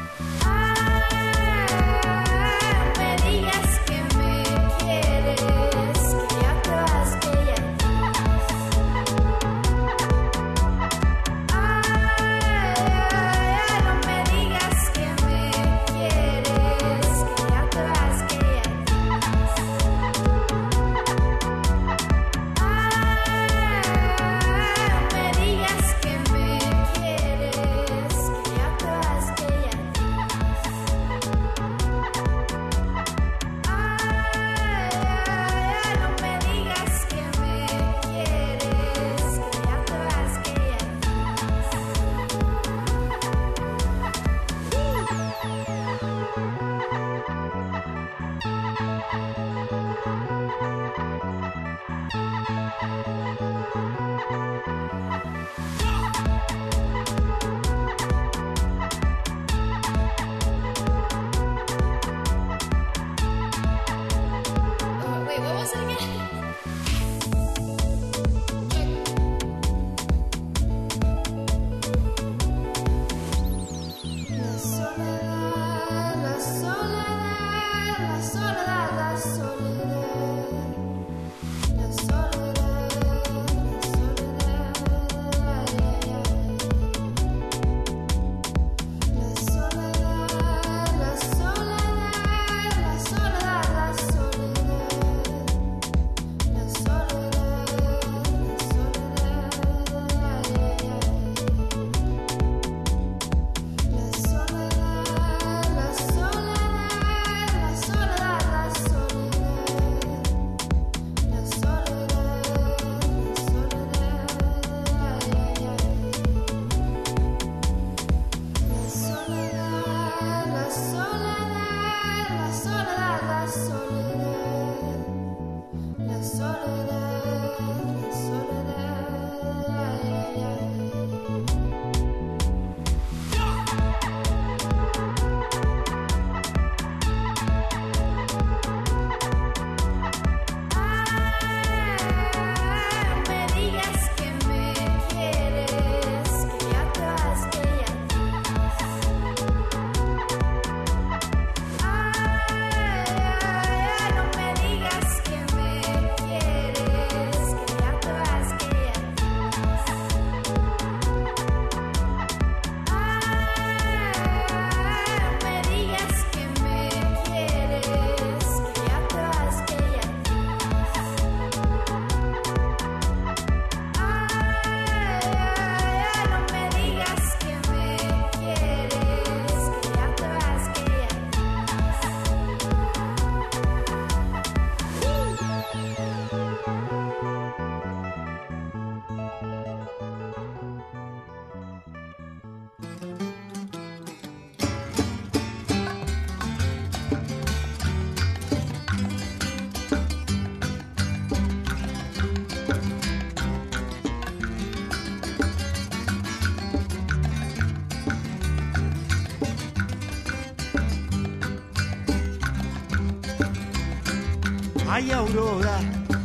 Ay, Aurora,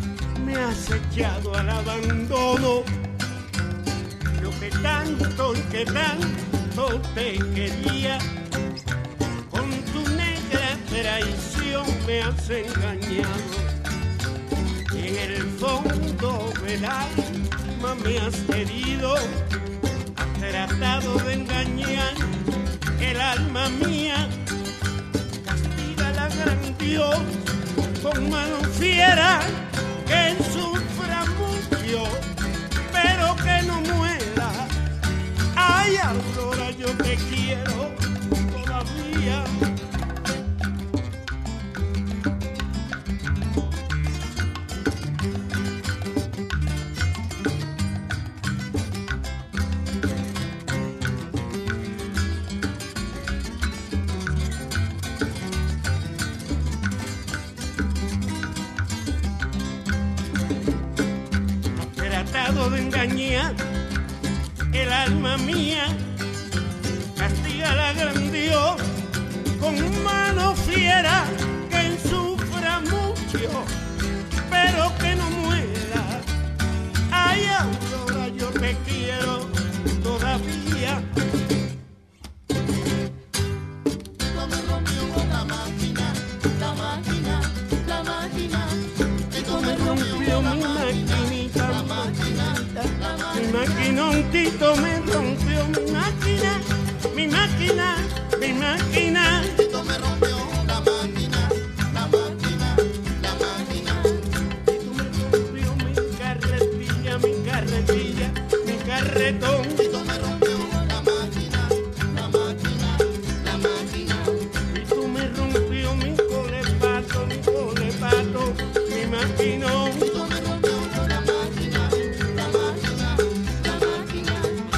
me has echado al abandono. Yo que tanto te quería, con tu negra traición me has engañado. Y en el fondo del alma me has herido, has tratado de engañar el alma mía. Castiga la gran Dios con mano fiera, que sufra mucho, pero que no muera. Ay, Aurora, yo te quiero todavía. De engañar el alma mía, castiga la gran Dios con mano fiera, que sufra mucho, pero que no muera. Ay, Aurora, yo te quiero todavía. Esto me rompió la máquina, la máquina, la máquina. Esto me rompió Mi maquinita, la máquina, la máquina. mi maquinontito me rompió mi máquina, mi máquina, mi máquina. Esto me rompió la máquina, la máquina, la máquina. Tú me rompió mi carretilla, mi carretilla, mi carretón. Esto me rompió la máquina, la máquina, la máquina. Y tú me rompió mi colepato, mi maquinón. Esto me rompió la máquina, la máquina, la máquina.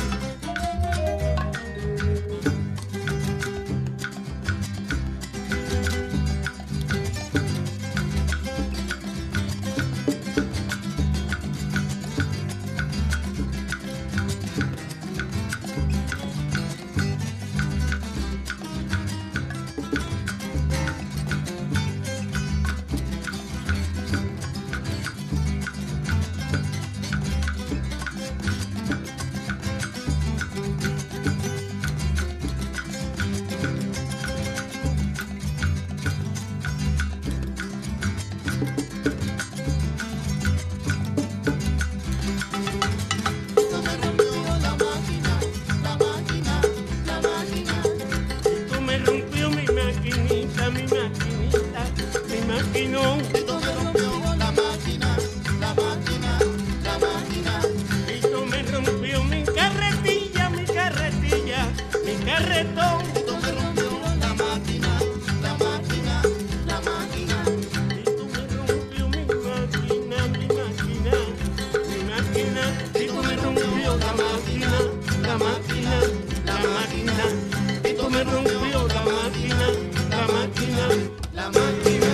Esto me rompió la máquina, la máquina, la máquina. Tú me rompió mi maquinita, mi maquinita, mi maquinón. Esto me rompió la máquina, la máquina, la máquina. Y tú me rompió mi carretilla, mi carretilla, mi carretón. Esto me rompió la máquina, la máquina, la máquina. Y tú me rompió mi máquina, mi máquina, mi máquina. Y tú me rompió la máquina, la máquina, la máquina. Y tú me rompió la máquina, la máquina, La máquina.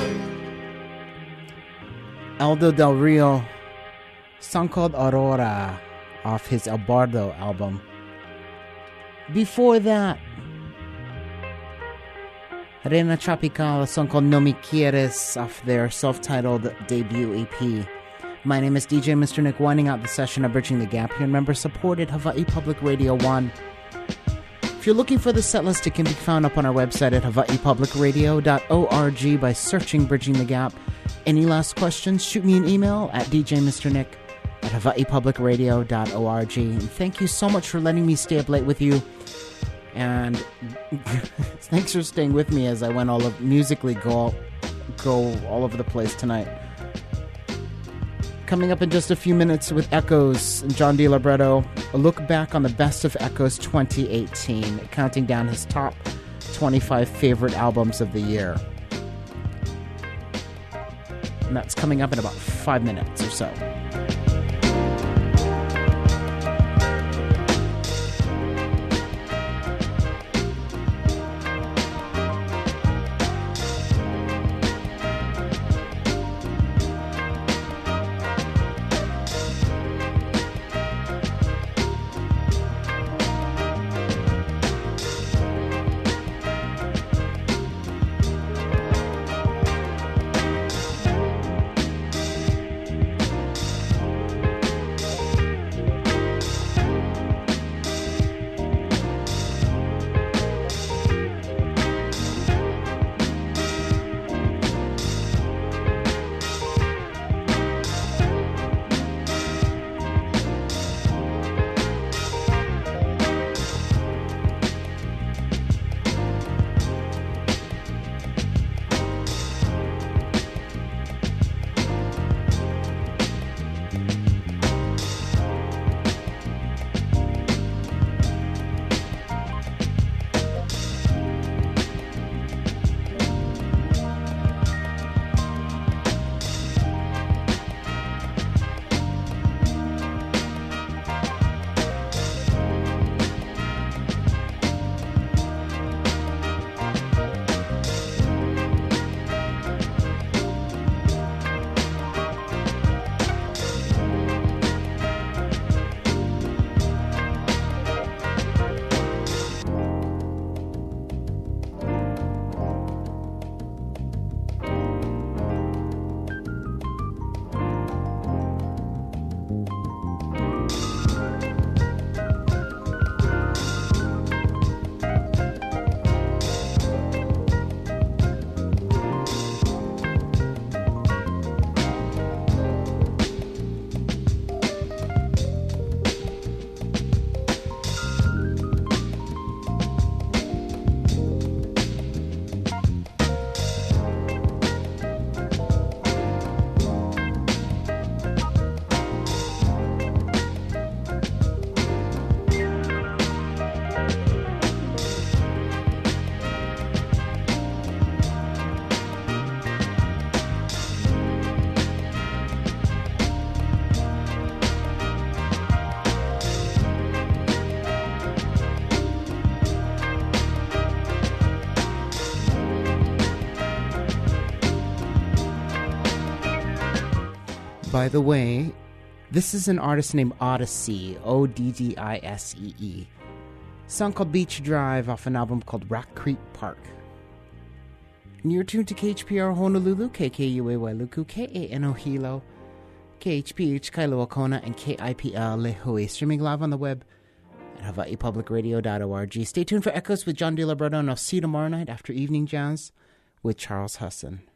Aldo Del Rio, song called Aurora off his El Bardo album. Before that, Reina Tropical, a song called No Me Quieres off their self-titled debut EP. My name is DJ Mr. Nick, winding out the session of Bridging the Gap here in member-supported Hawaii Public Radio 1. If you're looking for the setlist, it can be found up on our website at hawaiipublicradio.org by searching Bridging the Gap. Any last questions, shoot me an email at djmrnick@hawaiipublicradio.org. And thank you so much for letting me stay up late with you. And thanks for staying with me as I went musically go all over the place tonight. Coming up in just a few minutes with Echoes and John DiLibretto, a look back on the best of Echoes 2018, counting down his top 25 favorite albums of the year. And that's coming up in about 5 minutes or so. By the way, this is an artist named Odyssey, Oddisee. Song called Beach Drive off an album called Rock Creek Park. And you're tuned to KHPR Honolulu, KKUA Wailuku, KANO Hilo, KHPH Kailua Kona, and KIPL Lehue. Streaming live on the web at HawaiiPublicRadio.org. Stay tuned for Echoes with John DeLabrodo, and I'll see you tomorrow night after Evening Jazz with Charles Husson.